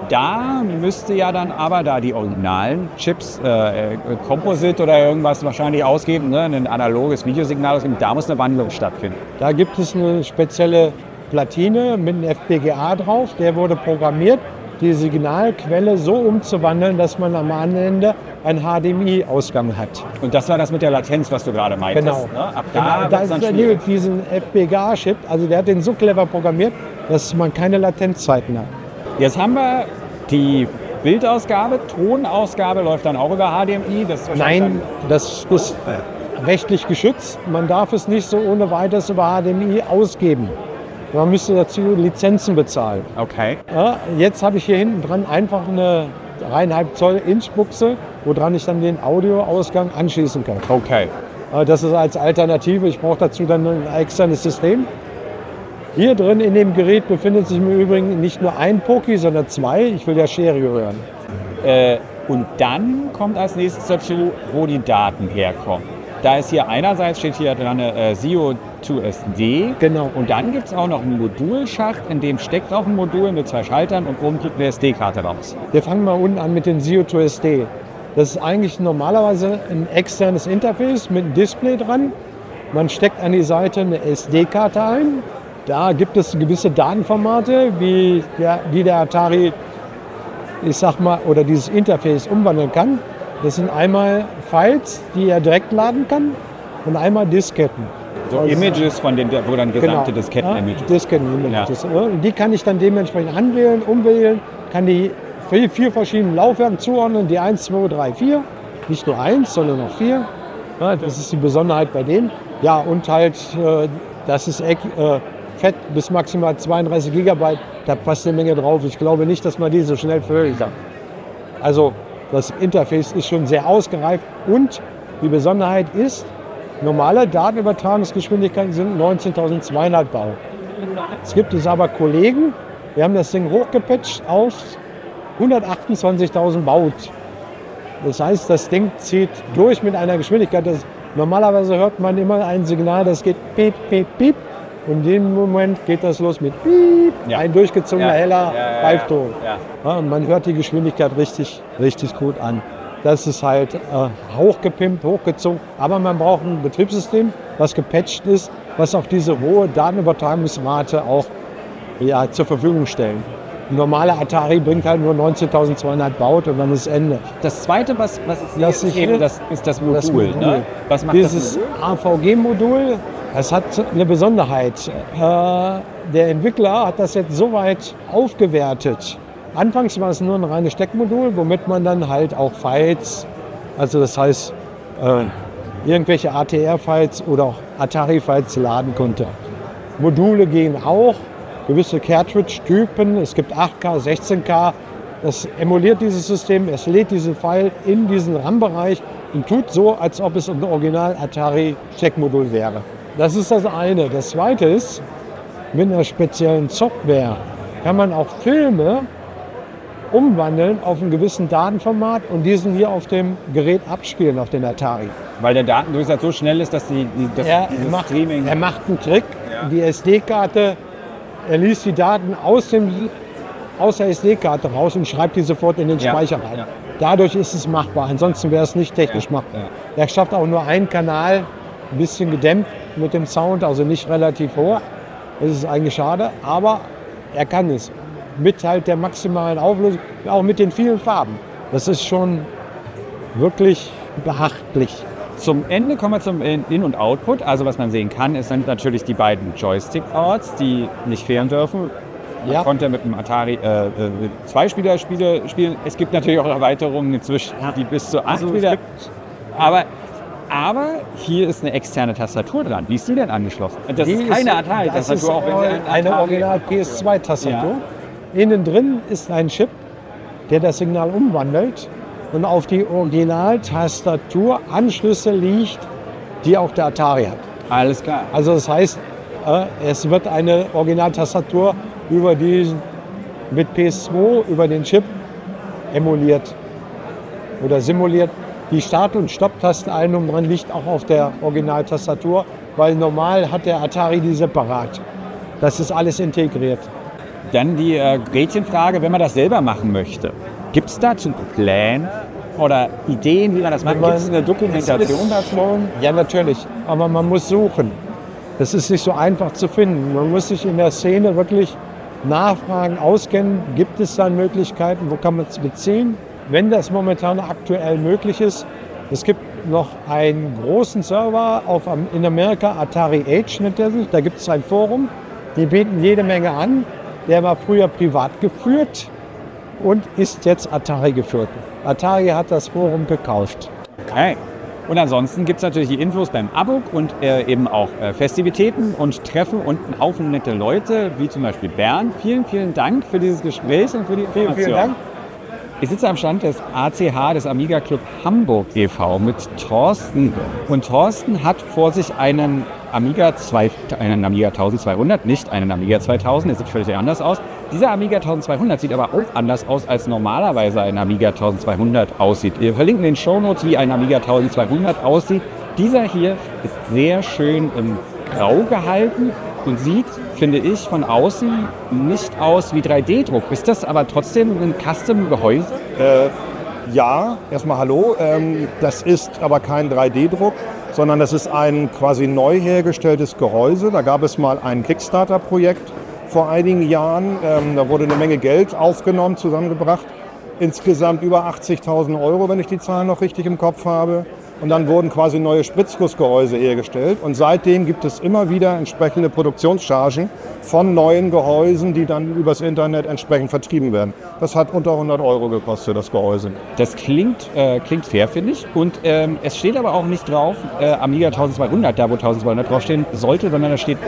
Da müsste ja dann aber, da die originalen Chips, äh, Composite oder irgendwas wahrscheinlich ausgeben, ne, ein analoges Videosignal ausgeben, da muss eine Wandlung stattfinden. Da gibt es eine spezielle Platine mit einem F P G A drauf, der wurde programmiert, die Signalquelle so umzuwandeln, dass man am Ende einen H D M I-Ausgang hat. Und das war das mit der Latenz, was du gerade meintest. Genau. Ne? Ab da Genau, wird's da dann ist schwierig. diesen F P G A-Chip, also der hat den so clever programmiert, dass man keine Latenzzeiten hat. Jetzt haben wir die Bildausgabe, Tonausgabe läuft dann auch über H D M I. Das ist wahrscheinlich Nein, das ist rechtlich geschützt. Man darf es nicht so ohne weiteres über H D M I ausgeben. Man müsste dazu Lizenzen bezahlen. dann, okay. Ja, jetzt habe ich hier hinten dran einfach eine dreieinhalb Zoll Inch-Buchse, woran ich dann den Audioausgang anschließen kann. Okay. Äh, Das ist als Alternative. Ich brauche dazu dann ein externes System. Hier drin in dem Gerät befindet sich im Übrigen nicht nur ein Poki, sondern zwei. Ich will ja Stereo hören. Äh, Und dann kommt als nächstes dazu, wo die Daten herkommen. Da ist hier einerseits, steht hier dran, äh, S I O to S D. Genau. Und dann gibt es auch noch einen Modulschacht, in dem steckt auch ein Modul mit zwei Schaltern und oben kriegt eine S D-Karte raus. Wir fangen mal unten an mit dem S I O to S D. Das ist eigentlich normalerweise ein externes Interface mit einem Display dran. Man steckt an die Seite eine S D-Karte ein. Da gibt es gewisse Datenformate, wie der, die der Atari, ich sag mal, oder dieses Interface umwandeln kann. Das sind einmal Files, die er direkt laden kann, und einmal Disketten. So also Images, von den, wo dann gesamte genau. Disketten-Images. Ja, Disketten-Images. Ja. Die kann ich dann dementsprechend anwählen, umwählen, kann die vier, vier verschiedenen Laufwerken zuordnen, die eins, zwei, drei, vier. Nicht nur eins, sondern auch vier. Ja, das ist die Besonderheit bei denen. Ja, und halt, äh, das ist äh, fett bis maximal zweiunddreißig Gigabyte. Da passt eine Menge drauf. Ich glaube nicht, dass man die so schnell füllen kann. Also das Interface ist schon sehr ausgereift. Und die Besonderheit ist, normale Datenübertragungsgeschwindigkeiten sind neunzehntausendzweihundert Bau. Es gibt es aber Kollegen, wir haben das Ding hochgepatcht auf hundertachtundzwanzigtausend Baud. Das heißt, das Ding zieht durch mit einer Geschwindigkeit. Das, normalerweise hört man immer ein Signal, das geht piep, piep, piep. Und in dem Moment geht das los mit piep, ja. Ein durchgezogener, ja. heller ja, Pfeifton. Ja, ja. Ja, und man hört die Geschwindigkeit richtig, richtig gut an. Das ist halt äh, hochgepimpt, hochgezogen. Aber man braucht ein Betriebssystem, was gepatcht ist, was auf diese hohe Datenübertragungsrate auch ja, zur Verfügung stellen. Ein normaler Atari bringt halt nur neunzehntausendzweihundert Baud und dann ist Ende. Das Zweite, was, was ich das sehe, ist, eben, das, ist das Modul. Das Modul. Ne? Was macht Dieses das A V G-Modul, das hat eine Besonderheit. Äh, der Entwickler hat das jetzt so weit aufgewertet. Anfangs war es nur ein reines Steckmodul, womit man dann halt auch Files, also das heißt äh, irgendwelche A T R-Files oder auch Atari-Files laden konnte. Module gehen auch, gewisse Cartridge-Typen, es gibt acht K, sechzehn K, das emuliert dieses System, es lädt diese File in diesen RAM-Bereich und tut so, als ob es ein Original-Atari-Steckmodul wäre. Das ist das eine. Das zweite ist, mit einer speziellen Software kann man auch Filme umwandeln auf einen gewissen Datenformat und diesen hier auf dem Gerät abspielen, auf den Atari. Weil der Datendurchsatz so schnell ist, dass die, die das, er, macht, Streaming... Er macht einen Trick, ja. Die S D-Karte, er liest die Daten aus, dem, aus der S D-Karte raus und schreibt die sofort in den ja. Speicher rein. Ja. Dadurch ist es machbar, ansonsten wäre es nicht technisch ja. machbar. Ja. Er schafft auch nur einen Kanal, ein bisschen gedämpft mit dem Sound, also nicht relativ hoch. Das ist eigentlich schade, aber er kann es. Mit halt der maximalen Auflösung, auch mit den vielen Farben. Das ist schon wirklich beachtlich. Zum Ende kommen wir zum In- und Output. Also was man sehen kann, es sind natürlich die beiden Joystick-Ports, die nicht fehlen dürfen. Man ja. konnte mit dem Atari äh, zwei Spieler-Spiele spielen. Es gibt natürlich auch Erweiterungen inzwischen, die bis zu acht also Spieler. Aber Aber hier ist eine externe Tastatur dran. Wie ist die denn angeschlossen? Das die ist keine Atari-Tastatur. Das ist eine, eine Original-P S zwei Tastatur. Ja. Innen drin ist ein Chip, der das Signal umwandelt und auf die Original-Tastatur Anschlüsse liegt, die auch der Atari hat. Alles klar. Also das heißt, es wird eine Original-Tastatur über diesen, mit P S zwei über den Chip emuliert oder simuliert. Die Start- und Stopp-Tasteneinung dran liegt auch auf der Originaltastatur, weil normal hat der Atari die separat. Das ist alles integriert. Dann die äh, Gretchenfrage, wenn man das selber machen möchte. Gibt es dazu Pläne oder Ideen, wie man das macht? Gibt es eine Dokumentation dazu? Ja, natürlich. Aber man muss suchen. Das ist nicht so einfach zu finden. Man muss sich in der Szene wirklich nachfragen, auskennen. Gibt es dann Möglichkeiten? Wo kann man es beziehen? Wenn das momentan aktuell möglich ist, es gibt noch einen großen Server auf, in Amerika, Atari Age nennt er sich, da gibt es ein Forum, die bieten jede Menge an. Der war früher privat geführt und ist jetzt Atari geführt. Atari hat das Forum gekauft. Okay. Und ansonsten gibt es natürlich die Infos beim A B U K und äh, eben auch äh, Festivitäten und Treffen und einen Haufen nette Leute, wie zum Beispiel Bernd. Vielen, vielen Dank für dieses Gespräch und für die Information. Vielen, vielen Dank. Ich sitze am Stand des A C H, des Amiga Club Hamburg e V, mit Thorsten. Und Thorsten hat vor sich einen Amiga, zwei, einen Amiga zwölfhundert, nicht einen Amiga zweitausend, der sieht völlig anders aus. Dieser Amiga zwölfhundert sieht aber auch anders aus, als normalerweise ein Amiga zwölfhundert aussieht. Wir verlinken in den Shownotes, wie ein Amiga zwölfhundert aussieht. Dieser hier ist sehr schön im Grau gehalten und sieht, finde ich, von außen nicht aus wie drei D-Druck. Ist das aber trotzdem ein Custom-Gehäuse? Äh, ja, erstmal hallo. Ähm, das ist aber kein drei D-Druck, sondern das ist ein quasi neu hergestelltes Gehäuse. Da gab es mal ein Kickstarter-Projekt vor einigen Jahren. Ähm, da wurde eine Menge Geld aufgenommen, zusammengebracht. Insgesamt über achtzigtausend Euro, wenn ich die Zahlen noch richtig im Kopf habe. Und dann wurden quasi neue Spritzgussgehäuse hergestellt. Und seitdem gibt es immer wieder entsprechende Produktionschargen von neuen Gehäusen, die dann übers Internet entsprechend vertrieben werden. Das hat unter hundert Euro gekostet, das Gehäuse. Das klingt, äh, klingt fair, finde ich. Und ähm, es steht aber auch nicht drauf, äh, Amiga zwölfhundert, da wo zwölfhundert draufstehen sollte, sondern da steht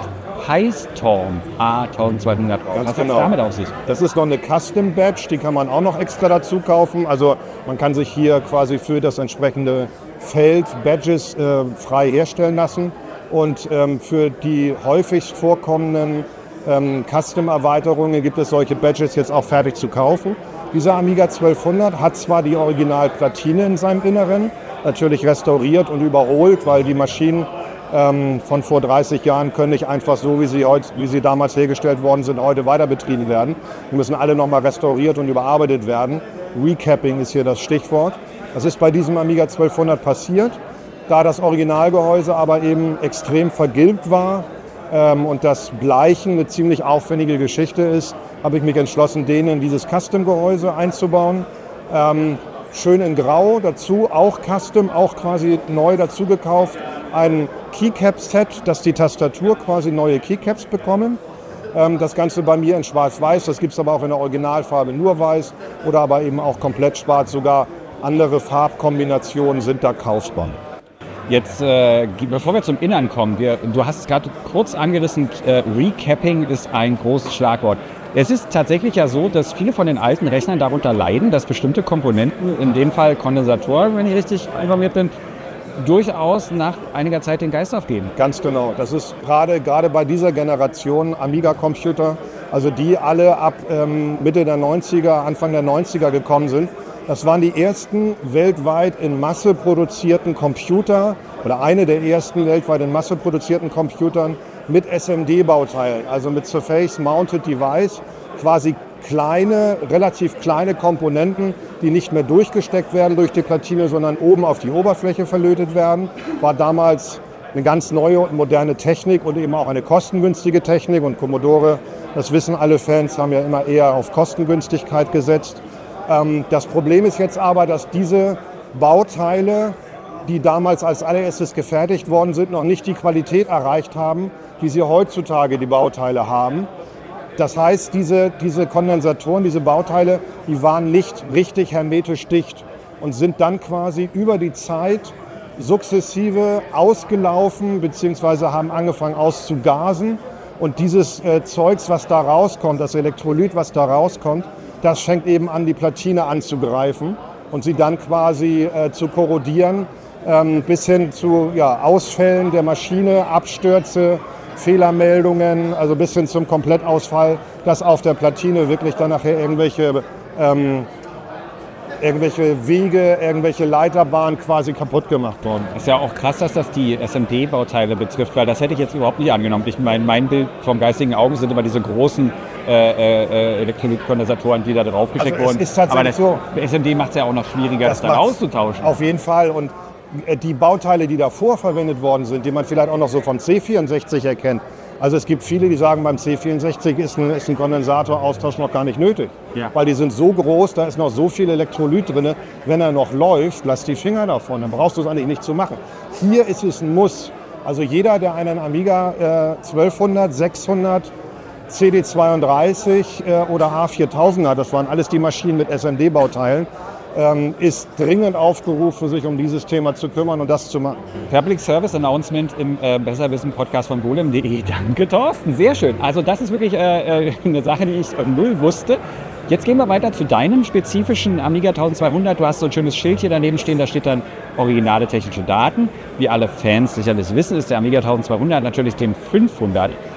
Highstorm A zwölfhundert drauf. Ganz Was genau. hat damit auf sich? Das ist noch eine Custom Badge, die kann man auch noch extra dazu kaufen. Also man kann sich hier quasi für das entsprechende Feld Badges äh, frei herstellen lassen. Und ähm, für die häufigst vorkommenden ähm, Custom-Erweiterungen gibt es solche Badges jetzt auch fertig zu kaufen. Dieser Amiga zwölfhundert hat zwar die Originalplatine in seinem Inneren, natürlich restauriert und überholt, weil die Maschinen ähm, von vor dreißig Jahren können nicht einfach so, wie sie, heute, wie sie damals hergestellt worden sind, heute weiter betrieben werden. Die müssen alle nochmal restauriert und überarbeitet werden. Recapping ist hier das Stichwort. Das ist bei diesem Amiga zwölfhundert passiert. Da das Originalgehäuse aber eben extrem vergilbt war ähm, und das Bleichen eine ziemlich aufwendige Geschichte ist, habe ich mich entschlossen, den in dieses Custom-Gehäuse einzubauen. Ähm, schön in Grau, dazu auch Custom, auch quasi neu dazu gekauft. Ein Keycap-Set, dass die Tastatur quasi neue Keycaps bekommen. Ähm, das Ganze bei mir in schwarz-weiß, das gibt es aber auch in der Originalfarbe nur weiß oder aber eben auch komplett schwarz, sogar andere Farbkombinationen sind da kaufbar. Jetzt, äh, bevor wir zum Innern kommen, wir, du hast es gerade kurz angerissen, äh, Recapping ist ein großes Schlagwort. Es ist tatsächlich ja so, dass viele von den alten Rechnern darunter leiden, dass bestimmte Komponenten, in dem Fall Kondensatoren, wenn ich richtig informiert bin, durchaus nach einiger Zeit den Geist aufgeben. Ganz genau. Das ist gerade gerade bei dieser Generation Amiga-Computer, also die alle ab ähm, Mitte der neunziger, Anfang der neunziger gekommen sind. Das waren die ersten weltweit in Masse produzierten Computer oder eine der ersten weltweit in Masse produzierten Computern mit S M D-Bauteilen, also mit Surface Mounted Device, quasi kleine, relativ kleine Komponenten, die nicht mehr durchgesteckt werden durch die Platine, sondern oben auf die Oberfläche verlötet werden. War damals eine ganz neue und moderne Technik und eben auch eine kostengünstige Technik. Und Commodore, das wissen alle Fans, haben ja immer eher auf Kostengünstigkeit gesetzt. Das Problem ist jetzt aber, dass diese Bauteile, die damals als allererstes gefertigt worden sind, noch nicht die Qualität erreicht haben, wie sie heutzutage die Bauteile haben. Das heißt, diese, diese Kondensatoren, diese Bauteile, die waren nicht richtig hermetisch dicht und sind dann quasi über die Zeit sukzessive ausgelaufen bzw. haben angefangen auszugasen. Und dieses äh, Zeugs, was da rauskommt, das Elektrolyt, was da rauskommt, das fängt eben an, die Platine anzugreifen und sie dann quasi äh, zu korrodieren, ähm, bis hin zu ja, Ausfällen der Maschine, Abstürze, Fehlermeldungen, also bis hin zum Komplettausfall, dass auf der Platine wirklich dann nachher irgendwelche, ähm, irgendwelche Wege, irgendwelche Leiterbahnen quasi kaputt gemacht wurden. Ist ja auch krass, dass das die S M D-Bauteile betrifft, weil das hätte ich jetzt überhaupt nicht angenommen. Ich mein, mein Bild vom geistigen Auge sind immer diese großen äh, äh, Elektrolytkondensatoren, die da draufgesteckt also wurden. Ist tatsächlich aber das, so. S M D macht es ja auch noch schwieriger, das, das da auszutauschen. Auf jeden Fall. Und die Bauteile, die davor verwendet worden sind, die man vielleicht auch noch so vom C vierundsechzig erkennt. Also es gibt viele, die sagen, beim C vierundsechzig ist ein, ist ein Kondensatoraustausch noch gar nicht nötig. Ja. Weil die sind so groß, da ist noch so viel Elektrolyt drin. Wenn er noch läuft, lass die Finger davon, dann brauchst du es eigentlich nicht zu machen. Hier ist es ein Muss. Also jeder, der einen Amiga äh, zwölfhundert, sechshundert, C D zweiunddreißig äh, oder H viertausend hat, das waren alles die Maschinen mit S M D-Bauteilen, Ähm, ist dringend aufgerufen, sich um dieses Thema zu kümmern und das zu machen. Public Service Announcement im äh, Besserwissen-Podcast von golem punkt de. Danke, Thorsten. Sehr schön. Also das ist wirklich äh, eine Sache, die ich äh, null wusste. Jetzt gehen wir weiter zu deinem spezifischen Amiga zwölfhundert. Du hast so ein schönes Schild hier daneben stehen, da steht dann originale technische Daten. Wie alle Fans sicherlich wissen, ist der Amiga zwölfhundert natürlich dem fünfhundert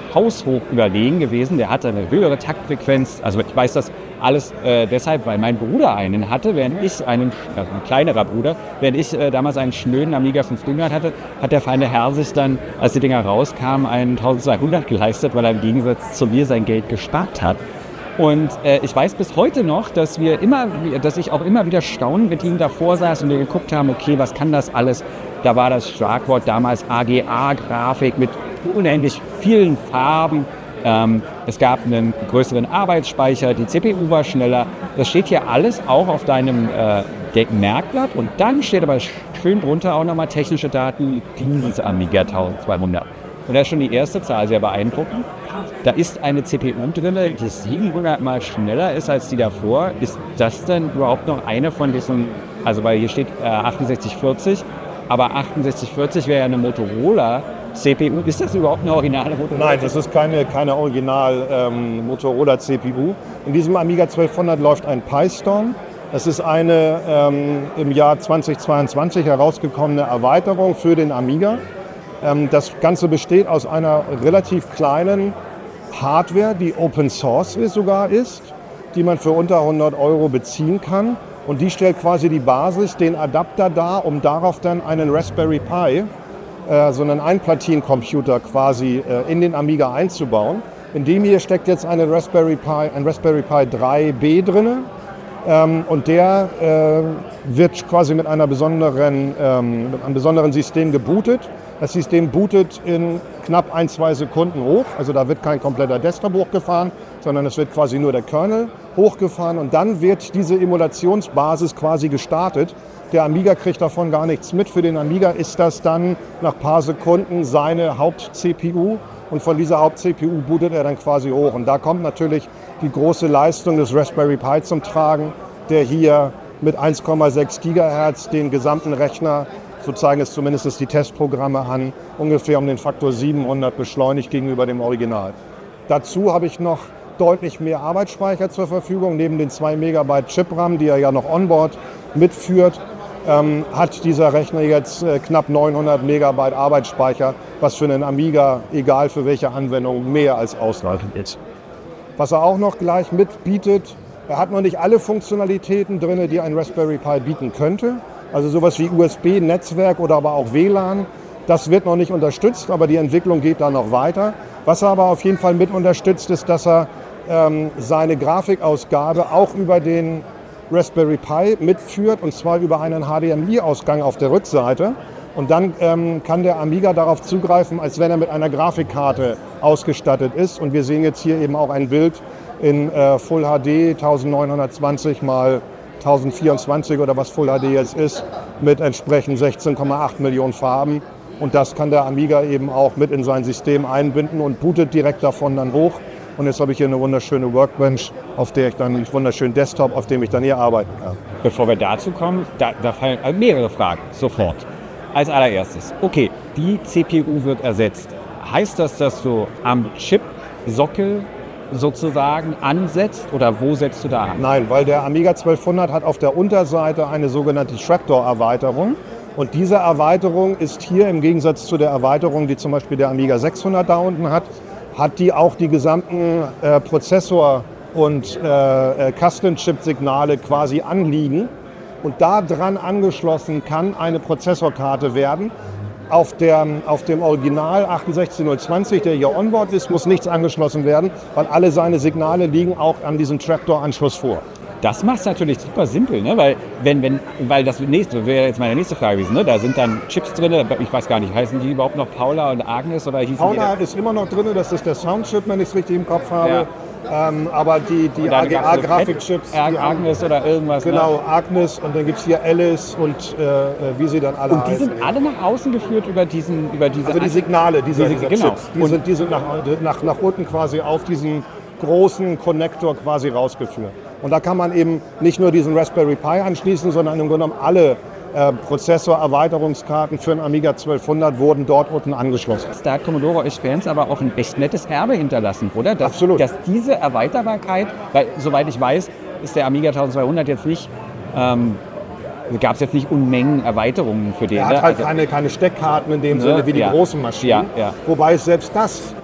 haushoch überlegen gewesen. Der hatte eine höhere Taktfrequenz. Also ich weiß das alles äh, deshalb, weil mein Bruder einen hatte, während ich einen, also ein kleinerer Bruder, während ich äh, damals einen schnöden Amiga fünfhundert hatte, hat der feine Herr sich dann, als die Dinger rauskamen, einen eintausendzweihundert geleistet, weil er im Gegensatz zu mir sein Geld gespart hat. Und äh, ich weiß bis heute noch, dass wir immer, dass ich auch immer wieder staunend mit ihm davor saß und wir geguckt haben, okay, was kann das alles? Da war das Schlagwort damals A G A-Grafik mit unendlich vielen Farben. Ähm, es gab einen größeren Arbeitsspeicher, die C P U war schneller. Das steht hier alles auch auf deinem äh, Merkblatt. Und dann steht aber schön drunter auch nochmal technische Daten dieses Amiga zwölfhundert. Und das ist schon die erste Zahl sehr beeindruckend. Da ist eine C P U drin, die siebenhundert Mal schneller ist als die davor. Ist das denn überhaupt noch eine von diesen, also weil hier steht äh, achtundsechzig vierzig, aber achtundsechzig vierzig wäre ja eine Motorola C P U. Ist das überhaupt eine originale Motorola? Nein, das ist keine, keine original ähm, Motorola C P U. In diesem Amiga zwölfhundert läuft ein Pi-Storm. Das ist eine ähm, im Jahr zweitausendzweiundzwanzig herausgekommene Erweiterung für den Amiga. Ähm, das Ganze besteht aus einer relativ kleinen Hardware, die Open Source ist, sogar ist, die man für unter hundert Euro beziehen kann. Und die stellt quasi die Basis, den Adapter dar, um darauf dann einen Raspberry Pi, äh, so einen Einplatinencomputer quasi äh, in den Amiga einzubauen. In dem hier steckt jetzt eine Raspberry Pi, ein Raspberry Pi drei B drin. Ähm, und der äh, wird quasi mit, einer besonderen, ähm, mit einem besonderen System gebootet. Das System bootet in knapp ein, zwei Sekunden hoch. Also da wird kein kompletter Desktop hochgefahren, sondern es wird quasi nur der Kernel hochgefahren. Und dann wird diese Emulationsbasis quasi gestartet. Der Amiga kriegt davon gar nichts mit. Für den Amiga ist das dann nach ein paar Sekunden seine Haupt-C P U. Und von dieser Haupt-C P U bootet er dann quasi hoch. Und da kommt natürlich die große Leistung des Raspberry Pi zum Tragen, der hier mit eins Komma sechs Gigahertz den gesamten Rechner, so zeigen es zumindest die Testprogramme an, ungefähr um den Faktor siebenhundert beschleunigt gegenüber dem Original. Dazu habe ich noch deutlich mehr Arbeitsspeicher zur Verfügung. Neben den zwei Megabyte Chip-RAM, die er ja noch onboard mitführt, ähm, hat dieser Rechner jetzt äh, knapp neunhundert Megabyte Arbeitsspeicher, was für einen Amiga, egal für welche Anwendung, mehr als ausreichend ist. Was er auch noch gleich mitbietet, er hat noch nicht alle Funktionalitäten drin, die ein Raspberry Pi bieten könnte. Also sowas wie U S B-Netzwerk oder aber auch W L A N. Das wird noch nicht unterstützt, aber die Entwicklung geht da noch weiter. Was er aber auf jeden Fall mit unterstützt, ist, dass er ähm, seine Grafikausgabe auch über den Raspberry Pi mitführt, und zwar über einen H D M I-Ausgang auf der Rückseite. Und dann ähm, kann der Amiga darauf zugreifen, als wenn er mit einer Grafikkarte ausgestattet ist. Und wir sehen jetzt hier eben auch ein Bild in äh, Full H D neunzehnhundertzwanzig mal tausendvierundzwanzig oder was Full H D jetzt ist, mit entsprechend sechzehn Komma acht Millionen Farben. Und das kann der Amiga eben auch mit in sein System einbinden und bootet direkt davon dann hoch. Und jetzt habe ich hier eine wunderschöne Workbench, auf der ich dann einen wunderschönen Desktop, auf dem ich dann hier arbeiten kann. Bevor wir dazu kommen, da, da fallen mehrere Fragen sofort. Als allererstes, okay, die C P U wird ersetzt. Heißt das, dass du am Chip-Sockel sozusagen ansetzt, oder wo setzt du da an? Nein, weil der Amiga zwölfhundert hat auf der Unterseite eine sogenannte Trapdoor-Erweiterung. Und diese Erweiterung ist hier im Gegensatz zu der Erweiterung, die zum Beispiel der Amiga sechshundert da unten hat, hat die auch die gesamten äh, Prozessor- und äh, Custom-Chip-Signale quasi anliegen. Und da dran angeschlossen kann eine Prozessorkarte werden. Auf, der, auf dem Original achtundsechzig null zwanzig, der hier onboard ist, muss nichts angeschlossen werden, weil alle seine Signale liegen auch an diesem Trapdoor-Anschluss vor. Das macht es natürlich super simpel, ne? weil, wenn, wenn, weil das nächste wäre jetzt meine nächste Frage gewesen. Ne? Da sind dann Chips drin, ich weiß gar nicht, heißen die überhaupt noch Paula und Agnes? Oder hießen Paula die ist immer noch drin, das ist der Soundchip, wenn ich es richtig im Kopf habe. Ja. Ähm, aber die, die A G A-Grafikchips. So Agnes oder irgendwas. Genau, ne? Agnes, und dann gibt es hier Alice und äh, wie sie dann alle Und die heißen. sind alle nach außen geführt über diesen über diese Also die Signale dieser, diese, dieser genau. Chips, die sind, die sind nach, nach, nach unten quasi auf diesen großen Konnektor quasi rausgeführt. Und da kann man eben nicht nur diesen Raspberry Pi anschließen, sondern im Grunde genommen alle äh, Prozessor-Erweiterungskarten für den Amiga zwölfhundert wurden dort unten angeschlossen. Da hat Commodore euch Fans aber auch ein echt nettes Erbe hinterlassen, oder? Dass, Absolut. Dass diese Erweiterbarkeit, weil soweit ich weiß, ist der Amiga zwölfhundert jetzt nicht, ähm, gab es jetzt nicht Unmengen Erweiterungen für den. Er hat ne? halt also, keine, keine Steckkarten in dem ne? Sinne wie die ja. großen Maschinen. Ja, ja. Wobei selbst das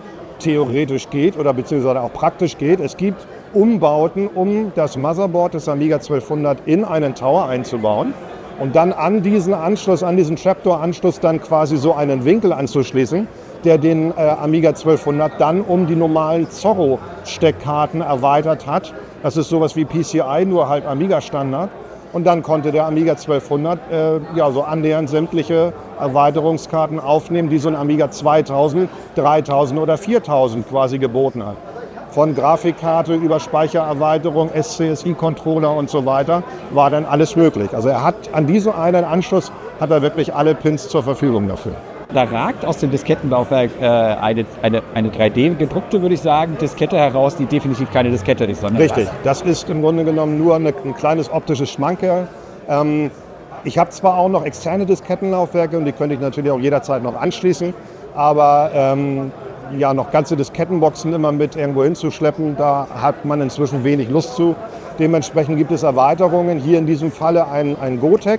theoretisch geht oder beziehungsweise auch praktisch geht. Es gibt Umbauten, um das Motherboard des Amiga zwölfhundert in einen Tower einzubauen und dann an diesen Anschluss, an diesen Trapdoor-Anschluss dann quasi so einen Winkel anzuschließen, der den äh, Amiga zwölfhundert dann um die normalen Zorro-Steckkarten erweitert hat. Das ist sowas wie P C I, nur halt Amiga-Standard. Und dann konnte der Amiga zwölfhundert äh, ja, so annähernd sämtliche Erweiterungskarten aufnehmen, die so ein Amiga zweitausend, dreitausend oder viertausend quasi geboten hat. Von Grafikkarte über Speichererweiterung, S C S I-Controller und so weiter war dann alles möglich. Also er hat an diesem einen Anschluss hat er wirklich alle Pins zur Verfügung dafür. Da ragt aus dem Diskettenlaufwerk äh, eine, eine, eine drei D gedruckte, würde ich sagen, Diskette heraus, die definitiv keine Diskette ist, sondern Richtig, das ist im Grunde genommen nur eine, ein kleines optisches Schmankerl. Ähm, ich habe zwar auch noch externe Diskettenlaufwerke und die könnte ich natürlich auch jederzeit noch anschließen, aber ähm, ja, noch ganze Diskettenboxen immer mit irgendwo hinzuschleppen, da hat man inzwischen wenig Lust zu. Dementsprechend gibt es Erweiterungen, hier in diesem Falle ein, ein Gotek.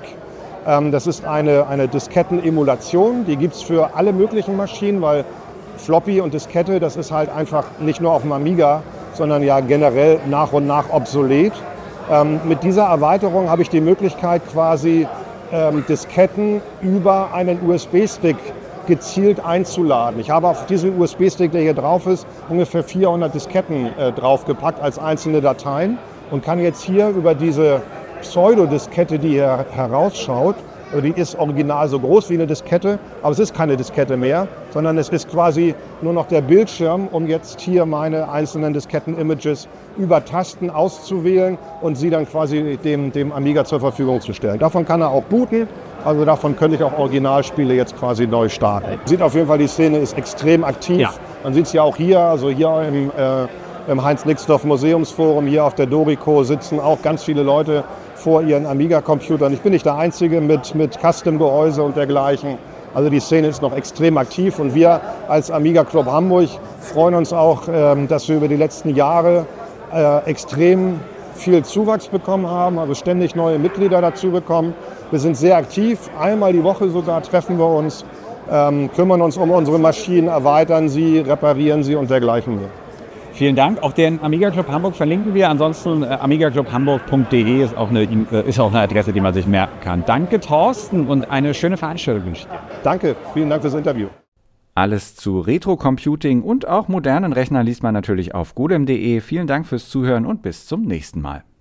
Das ist eine, eine Disketten-Emulation, die gibt es für alle möglichen Maschinen, weil Floppy und Diskette, das ist halt einfach nicht nur auf dem Amiga, sondern ja generell nach und nach obsolet. Ähm, mit dieser Erweiterung habe ich die Möglichkeit, quasi ähm, Disketten über einen U S B-Stick gezielt einzuladen. Ich habe auf diesen U S B-Stick, der hier drauf ist, ungefähr vierhundert Disketten äh, draufgepackt als einzelne Dateien und kann jetzt hier über diese Pseudodiskette, die hier herausschaut, die ist original so groß wie eine Diskette, aber es ist keine Diskette mehr, sondern es ist quasi nur noch der Bildschirm, um jetzt hier meine einzelnen Disketten-Images über Tasten auszuwählen und sie dann quasi dem, dem Amiga zur Verfügung zu stellen. Davon kann er auch booten, also davon könnte ich auch Originalspiele jetzt quasi neu starten. Sieht auf jeden Fall, die Szene ist extrem aktiv. Ja. Man sieht es ja auch hier, also hier im, äh, im Heinz-Nixdorf-Museumsforum, hier auf der Dorico sitzen auch ganz viele Leute vor ihren Amiga-Computern. Ich bin nicht der Einzige mit, mit Custom-Gehäuse und dergleichen. Also die Szene ist noch extrem aktiv und wir als Amiga Club Hamburg freuen uns auch, ähm, dass wir über die letzten Jahre äh, extrem viel Zuwachs bekommen haben, also ständig neue Mitglieder dazu bekommen. Wir sind sehr aktiv, einmal die Woche sogar treffen wir uns, ähm, kümmern uns um unsere Maschinen, erweitern sie, reparieren sie und dergleichen mehr. Vielen Dank. Auch den Amiga Club Hamburg verlinken wir. Ansonsten äh, amigaclub hamburg punkt de ist auch, eine, äh, ist auch eine Adresse, die man sich merken kann. Danke, Thorsten, und eine schöne Veranstaltung wünsche ich dir. Danke, vielen Dank fürs Interview. Alles zu Retro-Computing und auch modernen Rechnern liest man natürlich auf golem punkt de. Vielen Dank fürs Zuhören und bis zum nächsten Mal.